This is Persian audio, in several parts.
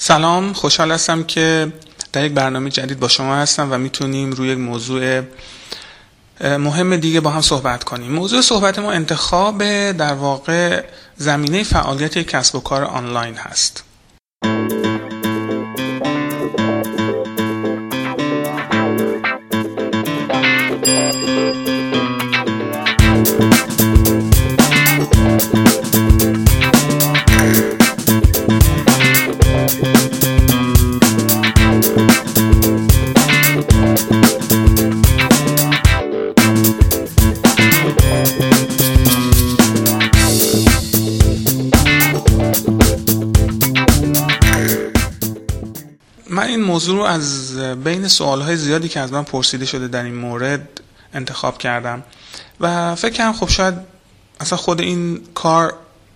سلام، خوشحال هستم که در یک برنامه جدید با شما هستم و میتونیم روی یک موضوع مهم دیگه با هم صحبت کنیم. موضوع صحبت ما انتخاب در واقع زمینه فعالیت کسب و کار آنلاین هست. من این موضوع رو از بین سوالهای زیادی که از من پرسیده شده در این مورد انتخاب کردم و فکر کردم خب شاید اصلا خود این کار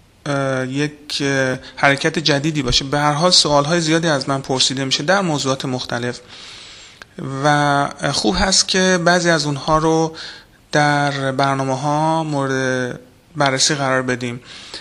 یک حرکت جدیدی باشه. به هر حال سوالهای زیادی از من پرسیده میشه در موضوعات مختلف و خوب هست که بعضی از اونها رو در برنامه‌ها مورد بررسی قرار بدیم.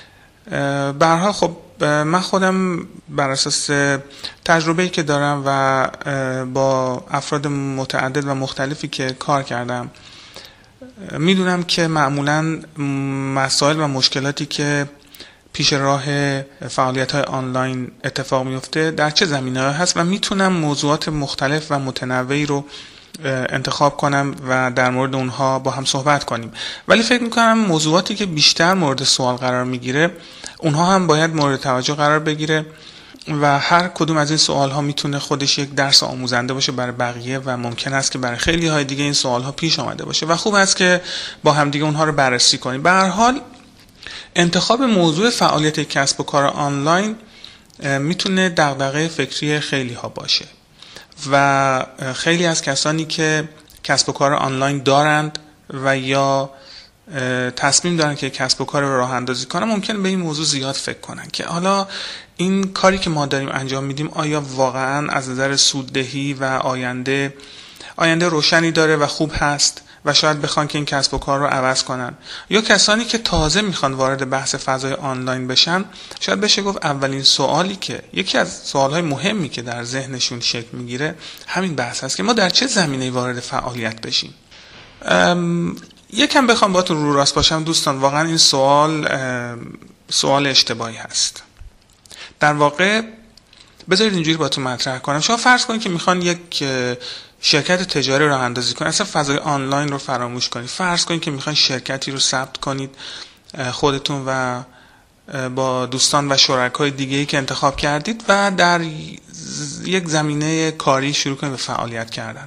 به هر حال خب من خودم بر اساس تجربه‌ای که دارم و با افراد متعدد و مختلفی که کار کردم میدونم که معمولاً مسائل و مشکلاتی که پیش راه فعالیت‌های آنلاین اتفاق میفته در چه زمینه‌هایی هست و میتونم موضوعات مختلف و متنوعی رو انتخاب کنم و در مورد اونها با هم صحبت کنیم. ولی فکر میکنم موضوعاتی که بیشتر مورد سوال قرار میگیره اونها هم باید مورد توجه قرار بگیره و هر کدوم از این سوال ها میتونه خودش یک درس آموزنده باشه برای بقیه و ممکن است که برای خیلی های دیگه این سوال ها پیش آمده باشه و خوب است که با هم دیگه اونها رو بررسی کنیم. به هر حال انتخاب موضوع فعالیت کسب و کار آنلاین میتونه دغدغه فکری خیلی ها باشه و خیلی از کسانی که کسب و کار آنلاین دارند و یا تصمیم دارن که کسب و کار رو راه اندازی کنن ممکنه به این موضوع زیاد فکر کنن که حالا این کاری که ما داریم انجام میدیم آیا واقعا از نظر سوددهی و آینده روشنی داره و خوب هست و شاید بخوان که این کسب و کار رو عوض کنن. یا کسانی که تازه میخوان وارد بحث فضای آنلاین بشن شاید بشه گفت اولین سوالی که یکی از سوالهای مهمی که در ذهنشون شکل میگیره همین بحث هست که ما در چه زمینه‌ای وارد فعالیت بشیم. یکم بخوام باهاتون رو راست باشم دوستان، واقعا این سوال اشتباهی هست. در واقع بذارید اینجوری باهاتون مطرح کنم. شما فرض کنید که میخوان یک شرکت تجاری راه اندازی کنید، اصلا فضای آنلاین رو فراموش کنید. فرض کنید که میخواین شرکتی رو ثبت کنید خودتون و با دوستان و شرکای دیگه‌ای که انتخاب کردید و در یک زمینه کاری شروع کنید به فعالیت کردن.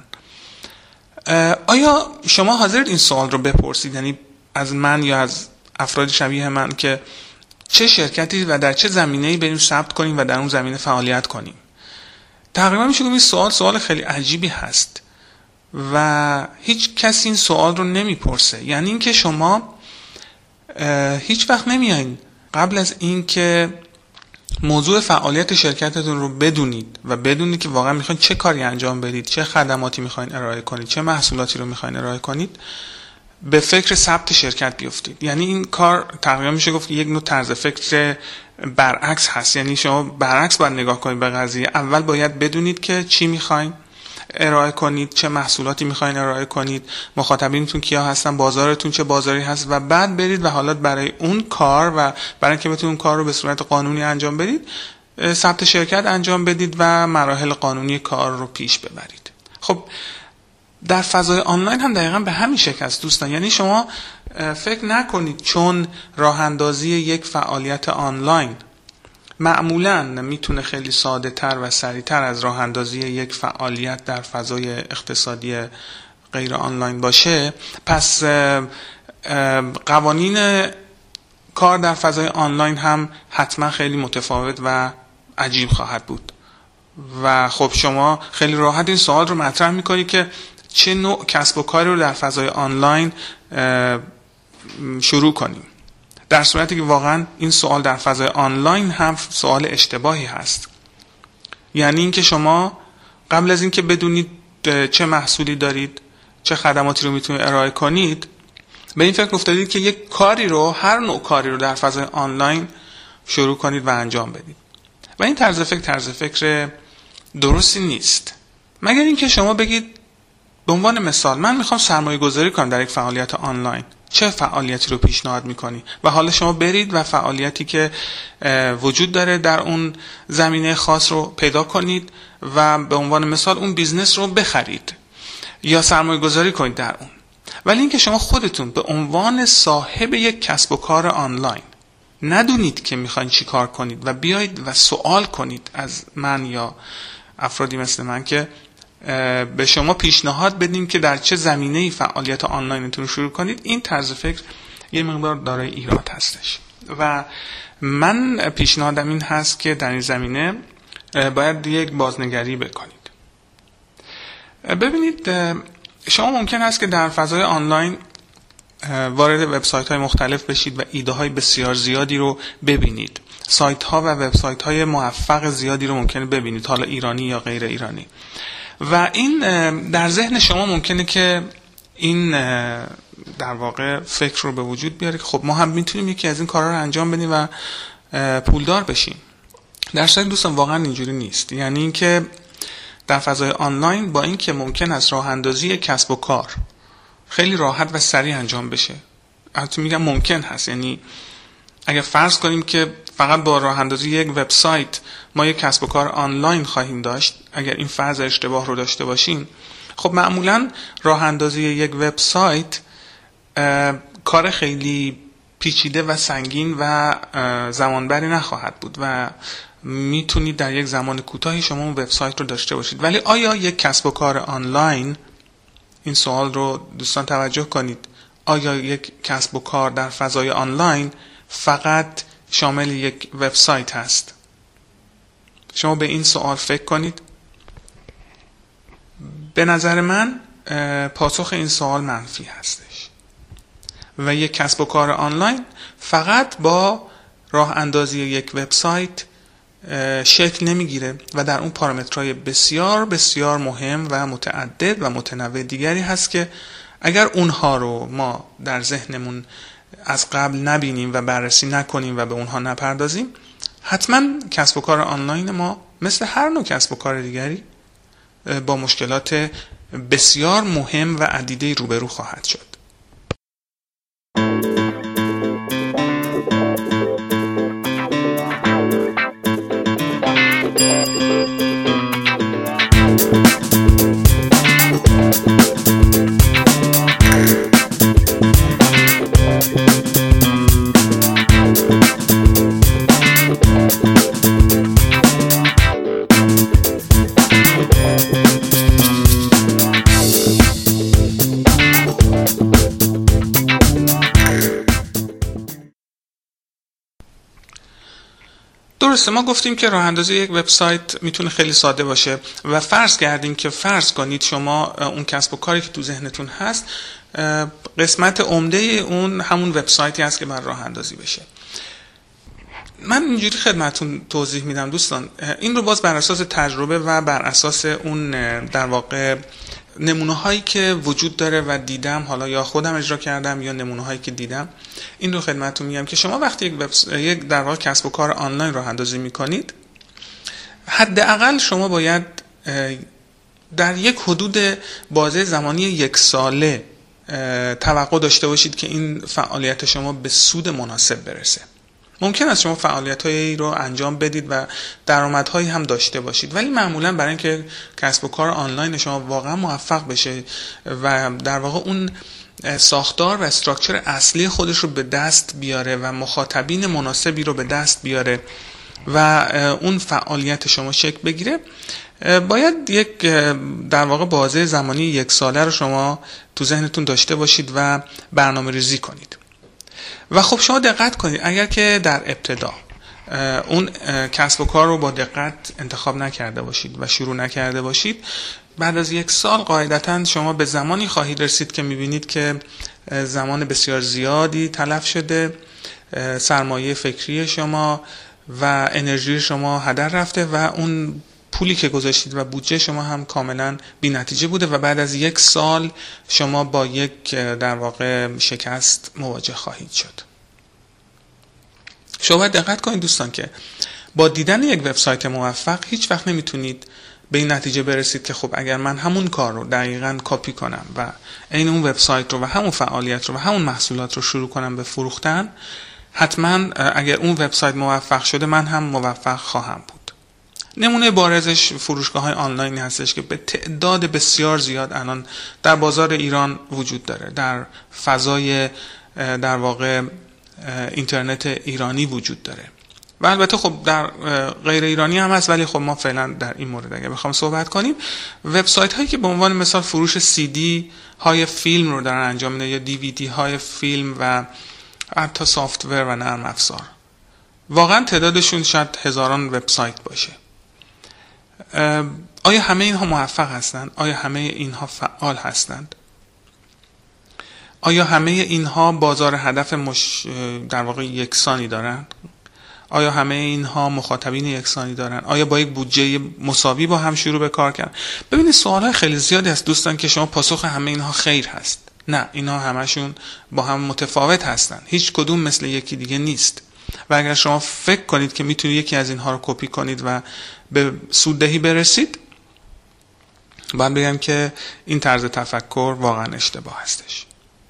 آیا شما حاضرید این سوال رو بپرسید، یعنی از من یا از افراد شبیه من، که چه شرکتی و در چه زمینه‌ای بریم ثبت کنیم و در اون زمینه فعالیت کنیم؟ تقریبا میشه گفت این سوال خیلی عجیبی هست و هیچ کسی این سوال رو نمیپرسه. یعنی اینکه شما هیچ وقت نمیاین قبل از اینکه موضوع فعالیت شرکتتون رو بدونید و بدونید که واقعا میخواین چه کاری انجام بدید، چه خدماتی میخواین ارائه کنید، چه محصولاتی رو میخواین ارائه کنید، به فکر ثبت شرکت بیفتید. یعنی این کار تقریبا میشه گفت یک نوع طرز فکر برعکس هست. یعنی شما برعکس باید نگاه کنید به قضیه. اول باید بدونید که چی میخواین ارائه کنید، چه محصولاتی میخواین ارائه کنید، مخاطبینتون کیا هستن، بازارتون چه بازاری هست و بعد برید و حالا برای اون کار و برای اینکه بتونید اون کار رو به صورت قانونی انجام بدید ثبت شرکت انجام بدید و مراحل قانونی کار رو پیش ببرید. خب در فضای آنلاین هم دقیقاً به همین شکل است دوستان. یعنی شما فکر نکنید چون راه اندازی یک فعالیت آنلاین معمولاً میتونه خیلی ساده تر و سریع تر از راه اندازی یک فعالیت در فضای اقتصادی غیر آنلاین باشه، پس قوانین کار در فضای آنلاین هم حتما خیلی متفاوت و عجیب خواهد بود. و خب شما خیلی راحت این سوال رو مطرح میکنید که چه نوع کسب و کاری رو در فضای آنلاین شروع کنیم، در صورتی که واقعا این سوال در فضای آنلاین هم سوال اشتباهی هست. یعنی اینکه شما قبل از اینکه بدونید چه محصولی دارید، چه خدماتی رو میتونید ارائه کنید، به این فکر افتادید که یک کاری رو، هر نوع کاری رو در فضای آنلاین شروع کنید و انجام بدید. و این طرز فکر درستی نیست، مگر اینکه شما بگید به عنوان مثال من میخوام سرمایه گذاری کنم در یک فعالیت آنلاین، چه فعالیتی رو پیشنهاد میکنی؟ و حالا شما برید و فعالیتی که وجود داره در اون زمینه خاص رو پیدا کنید و به عنوان مثال اون بیزنس رو بخرید یا سرمایه گذاری کنید در اون. ولی اینکه شما خودتون به عنوان صاحب یک کسب و کار آنلاین ندونید که میخواین چی کار کنید و بیایید و سوال کنید از من یا افرادی مثل من که به شما پیشنهاد بدیم که در چه زمینه‌ای فعالیت آنلاینتون رو شروع کنید، این طرز فکر یه مقدار دارای ایراد هستش و من پیشنهادم این هست که در این زمینه باید یک بازنگری بکنید. ببینید شما ممکن است که در فضای آنلاین وارد وبسایت‌های مختلف بشید و ایده‌های بسیار زیادی رو ببینید، سایت‌ها و وبسایت‌های موفق زیادی رو ممکنه ببینید، حالا ایرانی یا غیر ایرانی، و این در ذهن شما ممکنه که این در واقع فکر رو به وجود بیاره که خب ما هم میتونیم یکی از این کارها رو انجام بدیم و پولدار بشیم. در صورت دوستان واقعا اینجوری نیست. یعنی اینکه در فضای آنلاین با اینکه ممکن است راه اندازی کسب و کار خیلی راحت و سریع انجام بشه، البته میگم ممکن هست، یعنی اگر فرض کنیم که فقط با راه اندازی یک وبسایت ما یک کسب و کار آنلاین خواهیم داشت، اگر این فرض اشتباه رو داشته باشیم، خب معمولا راه اندازی یک وبسایت کار خیلی پیچیده و سنگین و زمانبری نخواهد بود و میتونید در یک زمان کوتاهی شما اون وبسایت رو داشته باشید. ولی آیا یک کسب و کار آنلاین، این سوال رو دوستان توجه کنید، آیا یک کسب و کار در فضای آنلاین فقط شامل یک وبسایت هست؟ شما به این سوال فکر کنید. به نظر من پاسخ این سوال منفی هستش و یک کسب و کار آنلاین فقط با راه اندازی یک وبسایت شکل نمیگیره و در اون پارامترهای بسیار بسیار مهم و متعدد و متنوع دیگری هست که اگر اونها رو ما در ذهنمون از قبل نبینیم و بررسی نکنیم و به اونها نپردازیم، حتما کسب و کار آنلاین ما مثل هر نوع کسب و کار دیگری با مشکلات بسیار مهم و عدیده روبرو خواهد شد. درسته، ما گفتیم که راه اندازی یک وبسایت میتونه خیلی ساده باشه و فرض کنید شما اون کسب و کاری که تو ذهنتون هست قسمت عمده اون همون وبسایتی هست که باید راه اندازی بشه. من اینجوری خدمتتون توضیح میدم دوستان، این رو باز بر اساس تجربه و بر اساس اون در واقع نمونه هایی که وجود داره و دیدم، حالا یا خودم اجرا کردم یا نمونه هایی که دیدم، این رو خدمتتون میگم که شما وقتی یک در واقع کسب و کار آنلاین راه اندازی میکنید، حداقل شما باید در یک حدود بازه زمانی 1 ساله توقع داشته باشید که این فعالیت شما به سود مناسب برسه. ممکن است شما فعالیت‌هایی رو انجام بدید و درآمدهایی هم داشته باشید، ولی معمولا برای اینکه کسب و کار آنلاین شما واقعا موفق بشه و در واقع اون ساختار و استراکچر اصلی خودش رو به دست بیاره و مخاطبین مناسبی رو به دست بیاره و اون فعالیت شما شکل بگیره، باید یک در واقع بازه زمانی 1 ساله رو شما تو ذهنتون داشته باشید و برنامه ریزی کنید. و خب شما دقت کنید، اگر که در ابتدا اون کسب و کار رو با دقت انتخاب نکرده باشید و شروع نکرده باشید، بعد از 1 سال قاعدتاً شما به زمانی خواهید رسید که میبینید که زمان بسیار زیادی تلف شده، سرمایه فکری شما و انرژی شما هدر رفته و اون پولی که گذاشتید و بودجه شما هم کاملا بی نتیجه بوده و بعد از 1 سال شما با یک در واقع شکست مواجه خواهید شد. شما باید دقت کنید دوستان که با دیدن یک وبسایت موفق هیچ وقت نمیتونید به این نتیجه برسید که خب اگر من همون کار رو دقیقاً کپی کنم و عین اون وبسایت رو و همون فعالیت رو و همون محصولات رو شروع کنم به فروختن، حتما اگر اون وبسایت موفق شده من هم موفق خواهم بود. نمونه بارزش فروشگاه‌های آنلاینی هستش که به تعداد بسیار زیاد الان در بازار ایران وجود داره، در فضای در واقع اینترنت ایرانی وجود داره و البته خب در غیر ایرانی هم هست، ولی خب ما فعلا در این مورد اگه بخوام صحبت کنیم، وبسایت هایی که به عنوان مثال فروش CD های فیلم رو دارن انجام میدن یا DVD های فیلم و حتی سافتور و نرم افزار، واقعا تعدادشون شاید هزاران وبسایت باشه. آیا همه اینها موفق هستند؟ آیا همه اینها فعال هستند؟ آیا همه اینها بازار هدف در واقع یکسانی دارند؟ آیا همه اینها مخاطبین یکسانی دارن؟ آیا با یک بودجه مساوی با هم شروع به کار کردن؟ ببینید سوال‌های خیلی زیادی از دوستان که شما پاسخ همه اینها خیر هست. نه، اینها همشون با هم متفاوت هستن. هیچ کدوم مثل یکی دیگه نیست. و اگر شما فکر کنید که میتونید یکی از اینها رو کپی کنید و به سوددهی برسید، باید بگم که این طرز تفکر واقعا اشتباه هستش.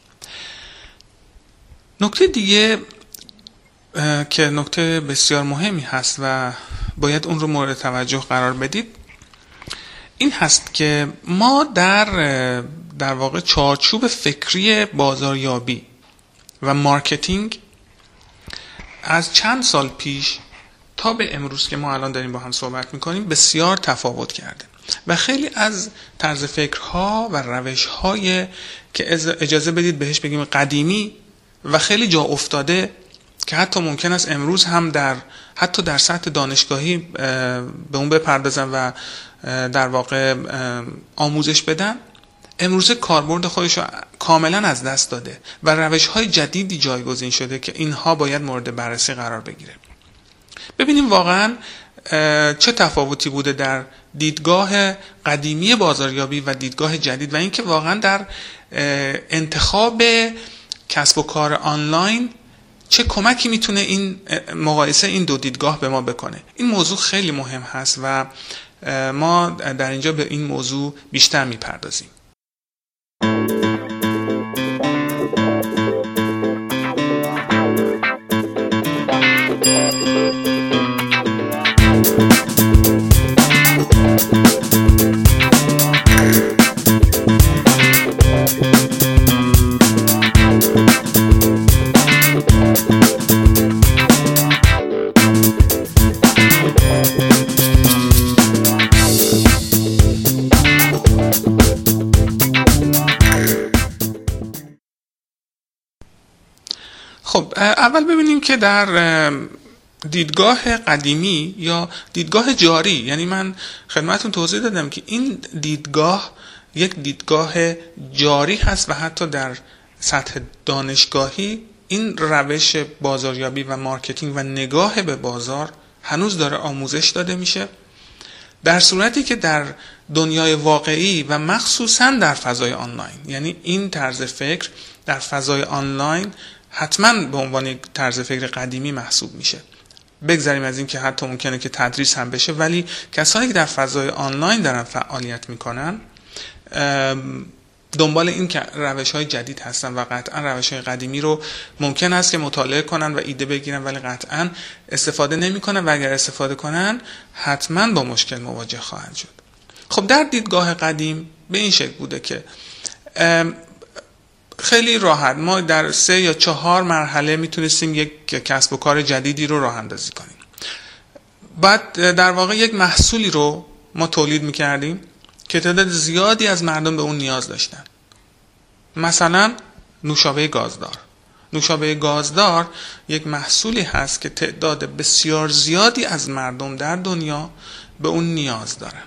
نکته دیگه که نکته بسیار مهمی هست و باید اون رو مورد توجه قرار بدید این هست که ما در واقع چارچوب فکری بازاریابی و مارکتینگ از چند سال پیش تا به امروز که ما الان داریم با هم صحبت میکنیم بسیار تفاوت کرده و خیلی از طرز فکرها و روشهای که اجازه بدید بهش بگیم قدیمی و خیلی جا افتاده که حتی ممکن است امروز هم حتی در سطح دانشگاهی به اون بپردازن و در واقع آموزش بدن، امروزه کاربرد خودش رو کاملا از دست داده و روش‌های جدیدی جایگزین شده که اینها باید مورد بررسی قرار بگیره. ببینیم واقعا چه تفاوتی بوده در دیدگاه قدیمی بازاریابی و دیدگاه جدید و اینکه واقعا در انتخاب کسب و کار آنلاین چه کمکی میتونه این مقایسه این دو دیدگاه به ما بکنه. این موضوع خیلی مهم هست و ما در اینجا به این موضوع بیشتر میپردازیم. خب اول ببینیم که در دیدگاه قدیمی یا دیدگاه جاری، یعنی من خدمتتون توضیح دادم که این دیدگاه یک دیدگاه جاری هست و حتی در سطح دانشگاهی این روش بازاریابی و مارکتینگ و نگاه به بازار هنوز داره آموزش داده میشه، در صورتی که در دنیای واقعی و مخصوصا در فضای آنلاین، یعنی این طرز فکر در فضای آنلاین حتما به عنوان یک طرز فکر قدیمی محسوب میشه. بگذاریم از این که حتی ممکنه که تدریس هم بشه، ولی کسانی که در فضای آنلاین دارن فعالیت میکنن دنبال این که روش‌های جدید هستن و قطعا روش‌های قدیمی رو ممکن است که مطالعه کنن و ایده بگیرن، ولی قطعا استفاده نمی‌کنن و اگر استفاده کنن حتما با مشکل مواجه خواهند شد. خب در دیدگاه قدیم به این شکل بوده که خیلی راحت ما در 3 یا 4 مرحله میتونستیم یک کسب و کار جدیدی رو راه اندازی کنیم. بعد در واقع یک محصولی رو ما تولید میکردیم که تعداد زیادی از مردم به اون نیاز داشتن. مثلا نوشابه گازدار. نوشابه گازدار یک محصولی هست که تعداد بسیار زیادی از مردم در دنیا به اون نیاز دارند.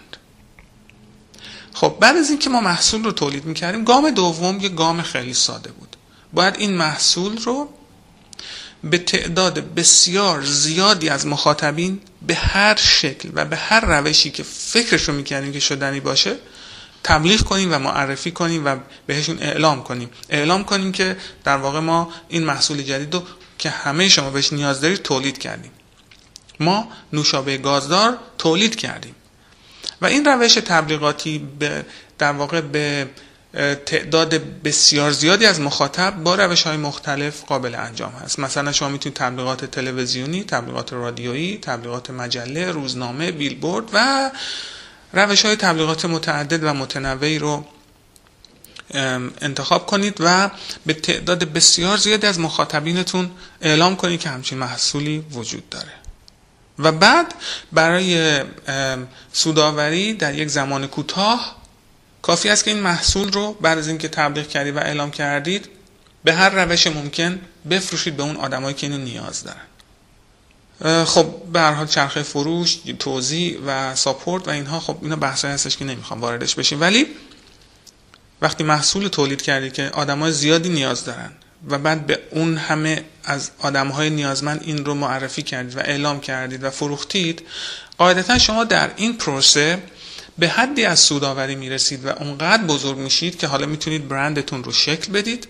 خب بعد از اینکه ما محصول رو تولید میکردیم، گام دوم یک گام خیلی ساده بود. باید این محصول رو به تعداد بسیار زیادی از مخاطبین به هر شکل و به هر روشی که فکرش رو میکردیم که شدنی باشه تبلیغ کنیم و معرفی کنیم و بهشون اعلام کنیم که در واقع ما این محصول جدید رو که همه شما بهش نیاز دارید تولید کردیم. ما نوشابه گازدار تولید کردیم و این روش تبلیغاتی در واقع به تعداد بسیار زیادی از مخاطب با روش‌های مختلف قابل انجام هست. مثلا شما میتونید تبلیغات تلویزیونی، تبلیغات رادیویی، تبلیغات مجله، روزنامه، بیلبورد و روش‌های تبلیغات متعدد و متنوعی رو انتخاب کنید و به تعداد بسیار زیادی از مخاطبینتون اعلام کنید که همچین محصولی وجود داره و بعد برای سودآوری در یک زمان کوتاه کافی است که این محصول رو بعد از اینکه تبلیغ کردید و اعلام کردید به هر روش ممکن بفروشید به اون آدمایی که اینو نیاز دارن. خب به هر حال چرخه فروش، توزیع و ساپورت و اینها، خب اینا بحثایی هستش که نمیخوام واردش بشیم، ولی وقتی محصول تولید کردید که آدمای زیادی نیاز دارن و بعد به اون همه از آدمهای نیازمند این رو معرفی کردید و اعلام کردید و فروختید، قاعدتا شما در این پروسه به حدی از سودآوری میرسید و اونقدر بزرگ میشید که حالا میتونید برندتون رو شکل بدید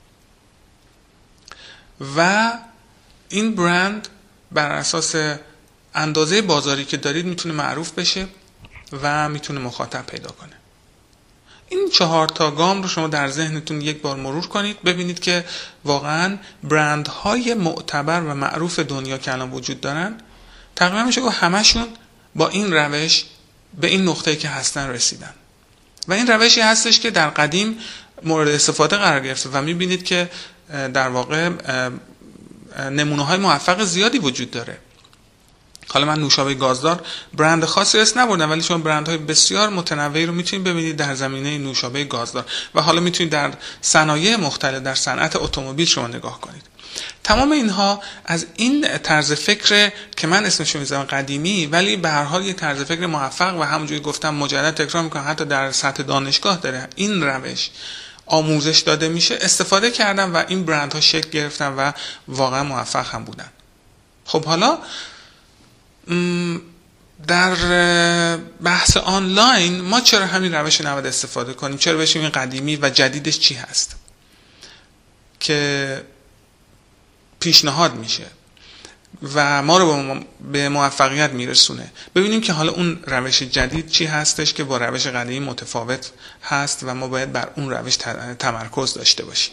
و این برند بر اساس اندازه بازاری که دارید میتونه معروف بشه و میتونه مخاطب پیدا کنه. این 4 تا گام رو شما در ذهنتون یک بار مرور کنید، ببینید که واقعا برندهای معتبر و معروف دنیا که الان وجود دارن تقریبا میشه گفت همشون با این روش به این نقطه‌ای که هستن رسیدن و این روشی هستش که در قدیم مورد استفاده قرار گرفته و میبینید که در واقع نمونه‌های موفق زیادی وجود داره. حالا من نوشابه گازدار برند خاصی اسم نبردم، ولی شما برندهای بسیار متنوعی رو میتونید ببینید در زمینه نوشابه گازدار و حالا میتونید در صنایع مختلف در صنعت اتومبیل شما نگاه کنید. تمام اینها از این طرز فکر که من اسمش رو میذارم قدیمی، ولی به هر حال یه طرز فکر موفق و همونجوری گفتم مجدد تکرار میکنم، حتی در سطح دانشگاه داره این روش آموزش داده میشه، استفاده کردن و این برندها شکل گرفتن و واقعا موفق هم بودن. خب حالا در بحث آنلاین ما چرا همین روش نباید استفاده کنیم؟ چرا بشیم این قدیمی و جدیدش چی هست که پیشنهاد میشه و ما رو به موفقیت میرسونه؟ ببینیم که حالا اون روش جدید چی هستش که با روش قدیمی متفاوت هست و ما باید بر اون روش تمرکز داشته باشیم.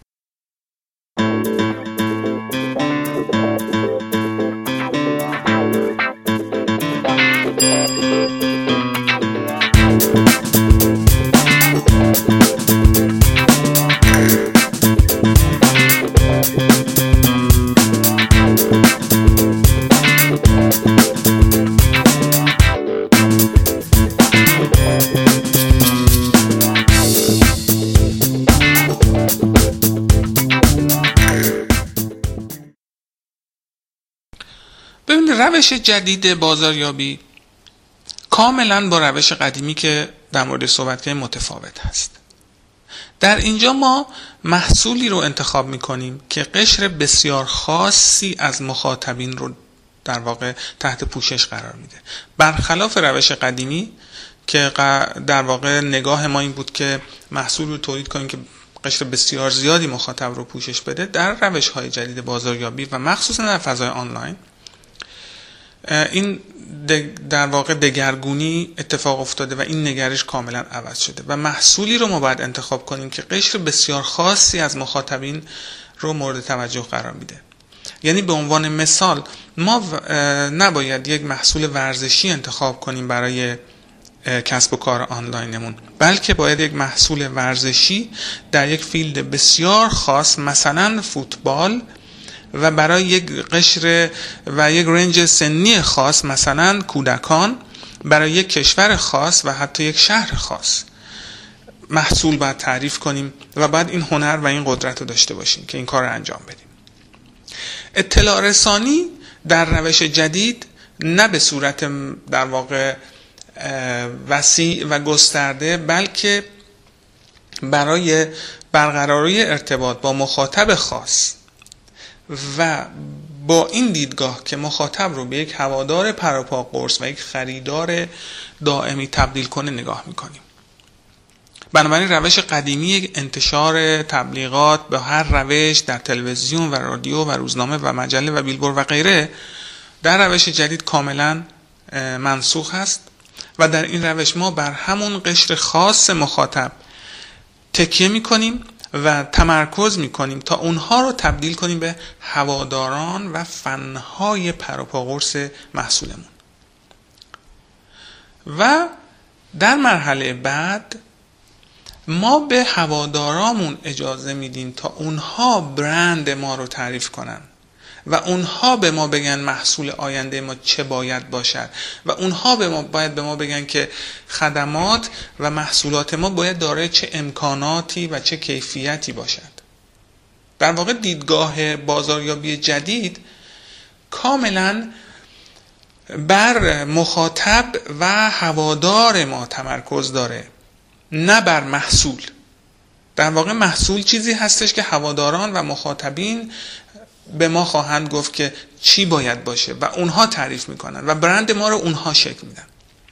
روش جدید بازاریابی کاملا با روش قدیمی که در مورد صحبت کردیم متفاوت هست. در اینجا ما محصولی رو انتخاب میکنیم که قشر بسیار خاصی از مخاطبین رو در واقع تحت پوشش قرار میده، برخلاف روش قدیمی که در واقع نگاه ما این بود که محصول رو تولید کنیم که قشر بسیار زیادی مخاطب رو پوشش بده. در روش های جدید بازاریابی و مخصوصا در فضای آنلاین این در واقع دگرگونی اتفاق افتاده و این نگرش کاملا عوض شده و محصولی رو ما باید انتخاب کنیم که قشر بسیار خاصی از مخاطبین رو مورد توجه قرار میده. یعنی به عنوان مثال ما نباید یک محصول ورزشی انتخاب کنیم برای کسب و کار آنلاینمون، بلکه باید یک محصول ورزشی در یک فیلد بسیار خاص، مثلا فوتبال، و برای یک قشر و یک رنج سنی خاص، مثلا کودکان، برای یک کشور خاص و حتی یک شهر خاص محصول باید تعریف کنیم و بعد این هنر و این قدرت رو داشته باشیم که این کار رو انجام بدیم. اطلاع رسانی در روش جدید نه به صورت در واقع وسیع و گسترده، بلکه برای برقراری ارتباط با مخاطب خاص و با این دیدگاه که مخاطب رو به یک هوادار پروپا قرص و یک خریدار دائمی تبدیل کنه نگاه میکنیم. بنابراین روش قدیمی یک انتشار تبلیغات به هر روش در تلویزیون و رادیو و روزنامه و مجله و بیلبورد و غیره در روش جدید کاملا منسوخ است و در این روش ما بر همون قشر خاص مخاطب تکیه میکنیم و تمرکز میکنیم تا اونها رو تبدیل کنیم به هواداران و فنهای پروپاقرص محصولمون. و در مرحله بعد ما به هوادارامون اجازه میدیم تا اونها برند ما رو تعریف کنن و اونها به ما بگن محصول آینده ما چه باید باشد و اونها باید به ما بگن که خدمات و محصولات ما باید دارای چه امکاناتی و چه کیفیتی باشد. در واقع دیدگاه بازاریابی جدید کاملا بر مخاطب و هوادار ما تمرکز داره، نه بر محصول. در واقع محصول چیزی هستش که هواداران و مخاطبین به ما خواهند گفت که چی باید باشه و اونها تعریف میکنن و برند ما رو اونها شکل میدن،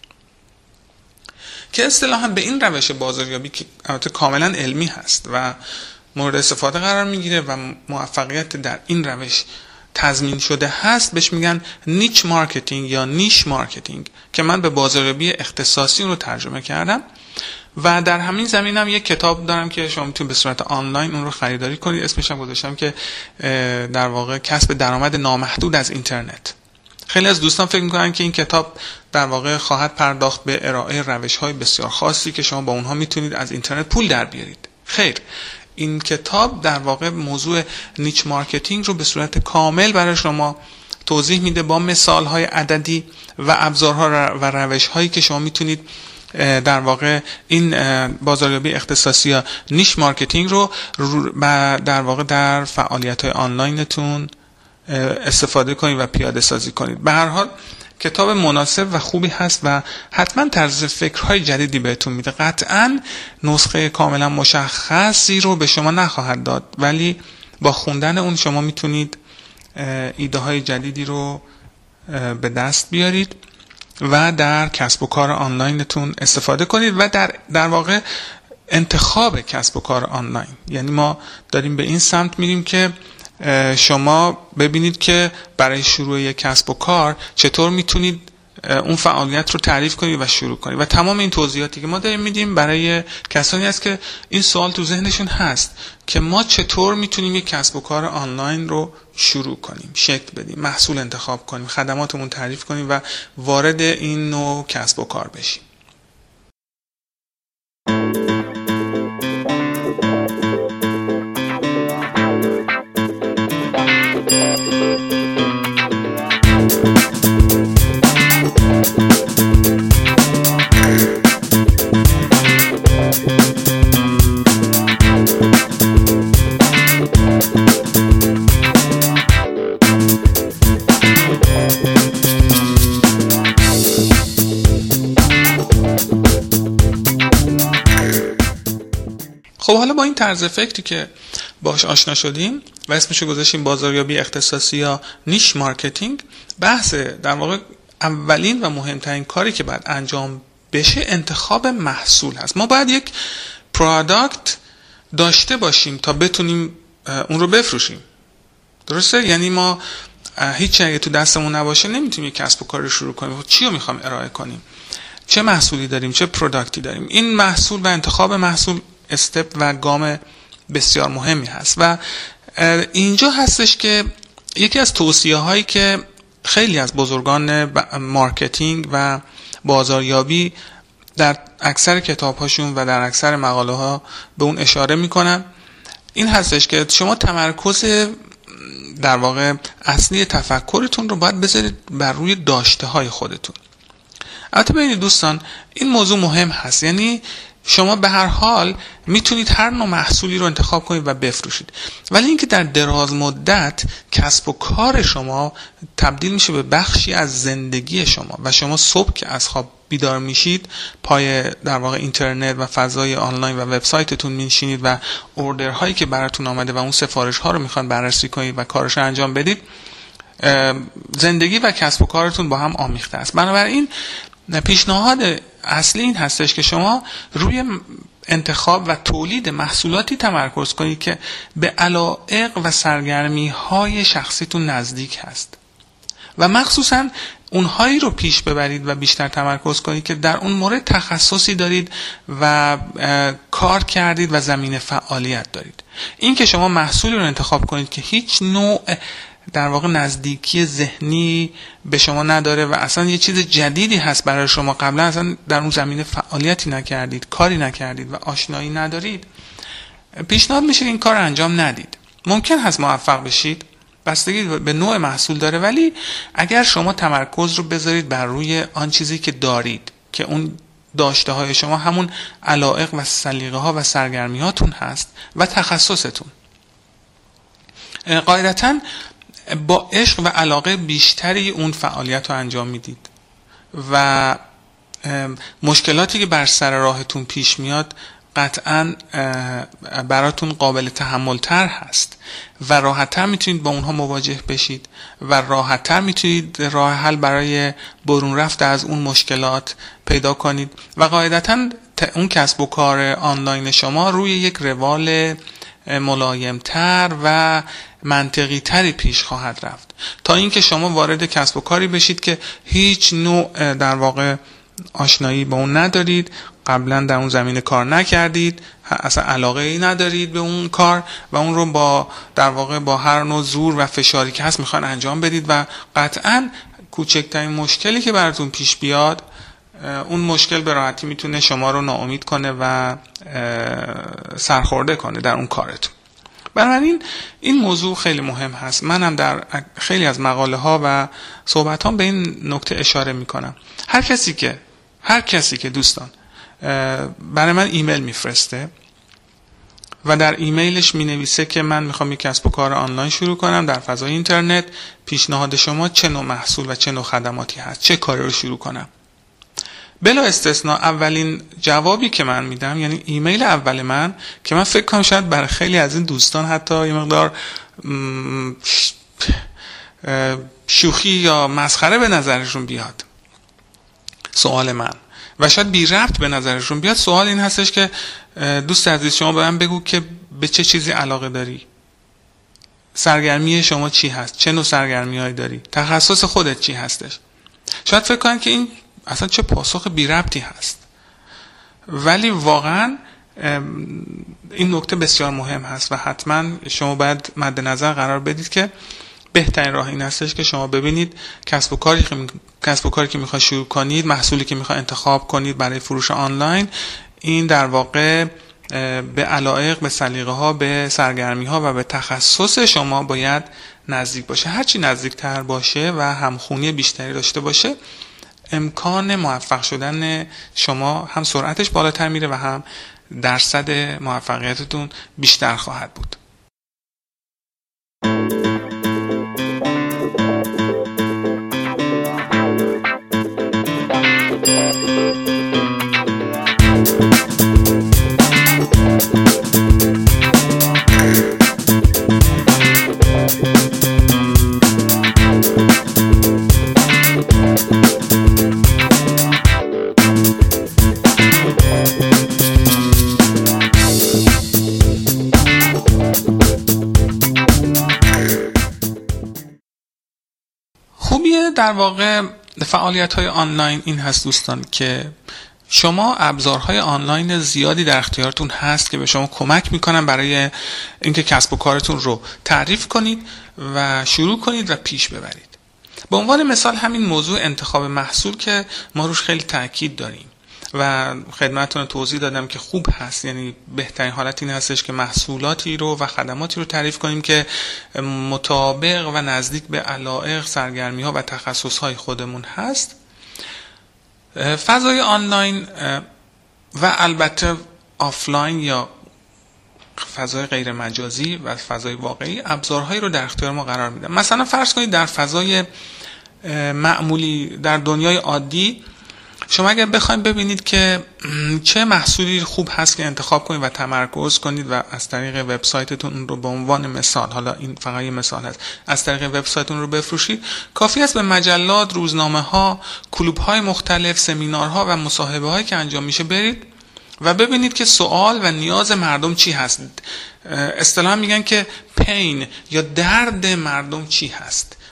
که اصطلاحاً به این روش بازاریابی که البته کاملا علمی هست و مورد استفاده قرار میگیره و موفقیت در این روش تضمین شده هست، بهش میگن نیچ مارکتینگ یا نیش مارکتینگ، که من به بازاریابی اختصاصی رو ترجمه کردم. و در همین زمین هم یک کتاب دارم که شما میتونید به صورت آنلاین اون رو خریداری کنید. اسمش هم گذاشتم که در واقع کسب درآمد نامحدود از اینترنت. خیلی از دوستان فکر میکنن که این کتاب در واقع خواهد پرداخت به ارائه روش‌های بسیار خاصی که شما با اونها میتونید از اینترنت پول در بیارید. خیر، این کتاب در واقع موضوع نیچ مارکتینگ رو به صورت کامل برای شما توضیح میده با مثال‌های عددی و ابزارها و روش‌هایی که شما میتونید در واقع این بازاریابی اختصاصی یا نیش مارکتینگ رو در واقع در فعالیت‌های آنلاینتون استفاده کنید و پیاده سازی کنید. به هر حال کتاب مناسب و خوبی هست و حتما طرز فکرهای جدیدی بهتون میده. قطعاً نسخه کاملا مشخصی رو به شما نخواهد داد، ولی با خوندن اون شما میتونید ایده های جدیدی رو به دست بیارید و در کسب و کار آنلاینتون استفاده کنید و در واقع انتخاب کسب و کار آنلاین. یعنی ما داریم به این سمت میریم که شما ببینید که برای شروع یک کسب و کار چطور میتونید اون فعالیت رو تعریف کنید و شروع کنید. و تمام این توضیحاتی که ما داریم میدیم برای کسانی است که این سوال تو ذهنشون هست که ما چطور میتونیم یک کسب و کار آنلاین رو شروع کنیم، شکل بدیم، محصول انتخاب کنیم، خدماتمون تعریف کنیم و وارد این نوع کسب و کار بشیم. خب حالا با این طرز فکری که باش آشنا شدیم و اسمشو گذاشتیم بازاریابی اختصاصی یا نیش مارکتینگ، بحث در واقع اولین و مهمترین کاری که باید انجام بشه انتخاب محصول هست. ما باید یک پروداکت داشته باشیم تا بتونیم اون رو بفروشیم. درسته؟ یعنی ما هیچ اگه تو دستمون نباشه نمیتونیم یک کسب و کار رو شروع کنیم. چی رو میخوام ارائه کنیم؟ چه محصولی داریم؟ چه پروداکتی داریم؟ این محصول و انتخاب محصول استپ و گام بسیار مهمی هست و اینجا هستش که یکی از توصیه هایی که خیلی از بزرگان مارکتینگ و بازاریابی در اکثر کتاب هاشون و در اکثر مقاله ها به اون اشاره میکنن این هستش که شما تمرکز در واقع اصلی تفکرتون رو باید بذارید بر روی داشته های خودتون. البته ببینید دوستان این موضوع مهم هست، یعنی شما به هر حال میتونید هر نوع محصولی رو انتخاب کنید و بفروشید، ولی اینکه در دراز مدت کسب و کار شما تبدیل میشه به بخشی از زندگی شما و شما صبح که از خواب بیدار میشید پای در واقع اینترنت و فضای آنلاین و وبسایتتون میشینید و اوردرهایی که براتون آمده و اون سفارش ها رو میخوان بررسی کنید و کارش رو انجام بدید، زندگی و کسب و کارتون با هم آمیخته است. بنابراین پیشنهاد اصلی این هستش که شما روی انتخاب و تولید محصولاتی تمرکز کنید که به علایق و سرگرمی های شخصیتون نزدیک هست و مخصوصا اونهایی رو پیش ببرید و بیشتر تمرکز کنید که در اون مورد تخصصی دارید و کار کردید و زمینه فعالیت دارید. این که شما محصولی رو انتخاب کنید که هیچ نوع در واقع نزدیکی ذهنی به شما نداره و اصلا یه چیز جدیدی هست برای شما، قبلا اصلا در اون زمینه فعالیتی نکردید، کاری نکردید و آشنایی ندارید، پیشنهاد میشه این کار رو انجام ندید. ممکن هست موفق بشید، بستگی به نوع محصول داره، ولی اگر شما تمرکز رو بذارید بر روی آن چیزی که دارید که اون داشته های شما همون علایق و سلیقه ها و سرگرمی هاتون هست و تخصصتون، قاعدتاً با عشق و علاقه بیشتری اون فعالیت رو انجام میدید و مشکلاتی که بر سر راهتون پیش میاد قطعاً براتون قابل تحمل تر هست و راحت‌تر میتونید با اونها مواجه بشید و راحت‌تر میتونید راه حل برای برون رفت از اون مشکلات پیدا کنید و قاعدتاً اون کسب و کار آنلاین شما روی یک روال ملایم‌تر و منطقی تری پیش خواهد رفت تا اینکه شما وارد کسب و کاری بشید که هیچ نوع در واقع آشنایی با اون ندارید، قبلا در اون زمینه کار نکردید، اصلا علاقه ای ندارید به اون کار و اون رو با در واقع با هر نوع زور و فشاری که هست میخوان انجام بدید و قطعاً کوچکترین مشکلی که براتون پیش بیاد، اون مشکل به راحتی میتونه شما رو ناامید کنه و سرخورده کنه در اون کارتون. بنابراین این موضوع خیلی مهم هست. منم در خیلی از مقاله ها و صحبت ها به این نکته اشاره میکنم. هر کسی که دوستان برای من ایمیل میفرسته و در ایمیلش مینویسه که من میخوام یک کسب و کار آنلاین شروع کنم در فضای اینترنت، پیشنهاد شما چه نوع محصول و چه نوع خدماتی هست، چه کاری رو شروع کنم، بلا استثناء اولین جوابی که من میدم، یعنی ایمیل اول من که من فکر کنم شاید برای خیلی از این دوستان حتی یه مقدار شوخی یا مسخره به نظرشون بیاد سوال من و شاید بی ربط به نظرشون بیاد، سوال این هستش که دوست عزیز شما به من بگو که به چه چیزی علاقه داری، سرگرمی شما چی هست، چه نوع سرگرمی هایی داری، تخصص خودت چی هستش. شاید فکر کنن که این اصلا چه پاسخ بی ربطی هست، ولی واقعا این نکته بسیار مهم هست و حتما شما باید مد نظر قرار بدید که بهترین راه این هستش که شما ببینید کسب و کاری که میخواد شروع کنید، محصولی که میخواد انتخاب کنید برای فروش آنلاین، این در واقع به علایق، به سلیقه ها، به سرگرمی ها و به تخصص شما باید نزدیک باشه. هرچی نزدیک تر باشه و همخونی بیشتری داشته باشه، امکان موفق شدن شما هم سرعتش بالاتر میره و هم درصد موفقیتتون بیشتر خواهد بود. در واقع فعالیت‌های آنلاین این هست دوستان که شما ابزارهای آنلاین زیادی در اختیارتون هست که به شما کمک میکنن برای اینکه کسب و کارتون رو تعریف کنید و شروع کنید و پیش ببرید. به عنوان مثال همین موضوع انتخاب محصول که ما روش خیلی تاکید داریم و خدمتتون توضیح دادم که خوب هست، یعنی بهترین حالت این هستش که محصولاتی رو و خدماتی رو تعریف کنیم که مطابق و نزدیک به علایق، سرگرمی ها و تخصص های خودمون هست. فضای آنلاین و البته آفلاین یا فضای غیر مجازی و فضای واقعی ابزارهایی رو در اختیار ما قرار میدن. مثلا فرض کنید در فضای معمولی، در دنیای عادی، شما اگر بخواید ببینید که چه محصولی خوب هست که انتخاب کنید و تمرکز کنید و از طریق وبسایتتون رو به عنوان مثال، حالا این فقط یه مثال هست، از طریق وبسایتتون رو بفروشید، کافی است به مجلات، روزنامه ها، کلوب های مختلف، سمینارها و مصاحبه هایی که انجام میشه برید و ببینید که سوال و نیاز مردم چی هست. اصطلاحاً میگن که پین یا درد مردم چی هست،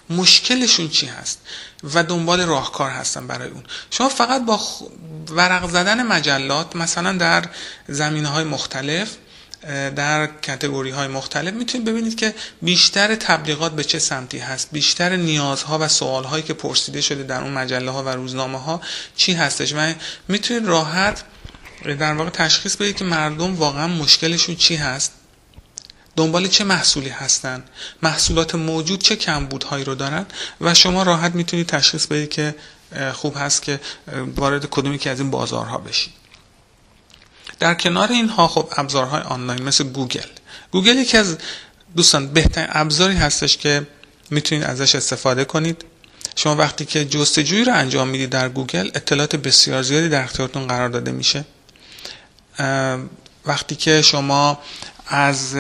مشکلشون چی هست و دنبال راهکار هستن برای اون. شما فقط با ورق زدن مجلات مثلا در زمینه‌های مختلف، در کاتگوری‌های مختلف، میتونید ببینید که بیشتر تبلیغات به چه سمتی هست، بیشتر نیازها و سوالهایی که پرسیده شده در اون مجله‌ها و روزنامه‌ها چی هستش و میتونید راحت در واقع تشخیص بدید که مردم واقعا مشکلشون چی هست، دنبال چه محصولی هستن، محصولات موجود چه کمبودهایی رو دارن و شما راحت میتونید تشخیص بدید که خوب هست که وارد کدومی که از این بازارها بشید. در کنار اینها خب ابزارهای آنلاین مثل گوگل یکی از دوستان بهترین ابزاری هستش که میتونید ازش استفاده کنید. شما وقتی که جستجویی رو انجام میدید در گوگل، اطلاعات بسیار زیادی در اختیارتون قرار داده میشه. وقتی که شما از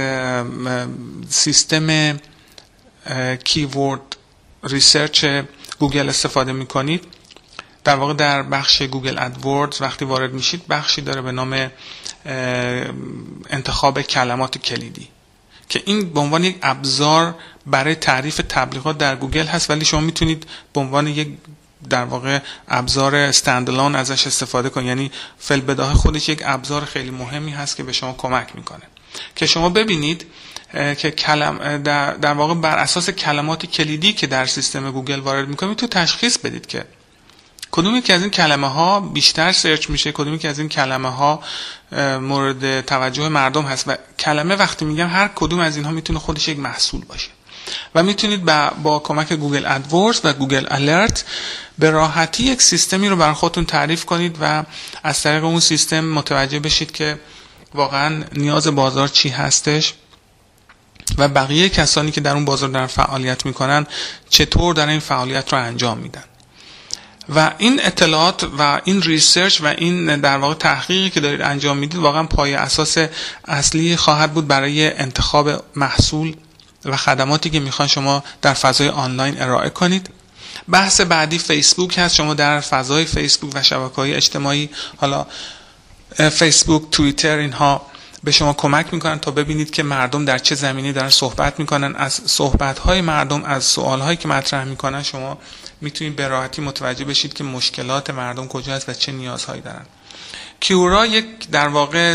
سیستم کیورد ریسرچ گوگل استفاده میکنید، در واقع در بخش گوگل ادوردز وقتی وارد میشید بخشی داره به نام انتخاب کلمات کلیدی که این به عنوان یک ابزار برای تعریف تبلیغات در گوگل هست، ولی شما میتونید به عنوان یک در واقع ابزار استندالون ازش استفاده کنید. یعنی فی‌البداهه خودش یک ابزار خیلی مهمی هست که به شما کمک میکنه که شما ببینید که در واقع بر اساس کلمات کلیدی که در سیستم گوگل وارد میکنید تو تشخیص بدید که کدومی که از این کلمه ها بیشتر سرچ میشه، کدومی که از این کلمه ها مورد توجه مردم هست. و کلمه وقتی میگم هر کدوم از اینها میتونه خودش یک محصول باشه و میتونید با کمک گوگل ادوردز و گوگل الرت به راحتی یک سیستمی رو برای خودتون تعریف کنید و از طریق اون سیستم متوجه بشید که واقعا نیاز بازار چی هستش و بقیه کسانی که در اون بازار دارن فعالیت میکنن چطور دارن این فعالیت رو انجام میدن. و این اطلاعات و این ریسرچ و این در واقع تحقیقی که دارید انجام میدید واقعا پایه اساس اصلی خواهد بود برای انتخاب محصول و خدماتی که میخوان شما در فضای آنلاین ارائه کنید. بحث بعدی فیسبوک هست. شما در فضای فیسبوک و شبکه‌های اجتماعی، حالا فیسبوک، توییتر، اینها به شما کمک میکنن تا ببینید که مردم در چه زمینی دارن صحبت میکنن. از صحبت‌های مردم، از سوال‌هایی که مطرح میکنن شما میتونید به راحتی متوجه بشید که مشکلات مردم کجا است و چه نیازهایی دارن. کیورا یک در واقع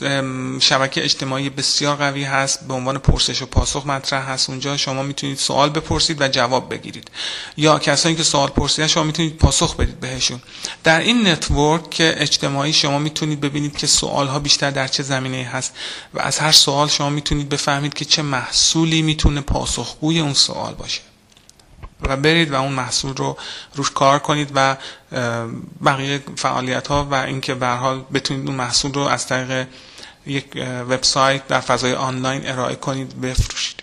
شبکه اجتماعی بسیار قوی هست، به عنوان پرسش و پاسخ مطرح هست. اونجا شما میتونید سوال بپرسید و جواب بگیرید، یا کسانی که سوال پرسیدن شما میتونید پاسخ بدید بهشون. در این نتورک اجتماعی شما میتونید ببینید که سوال ها بیشتر در چه زمینه‌ای هست و از هر سوال شما میتونید بفهمید که چه محصولی میتونه پاسخگوی اون سوال باشه و برید و اون محصول رو روش کار کنید و بقیه فعالیت ها و اینکه به هر حال بتونید اون محصول رو از طریق یک وبسایت در فضای آنلاین ارائه کنید، بفروشید.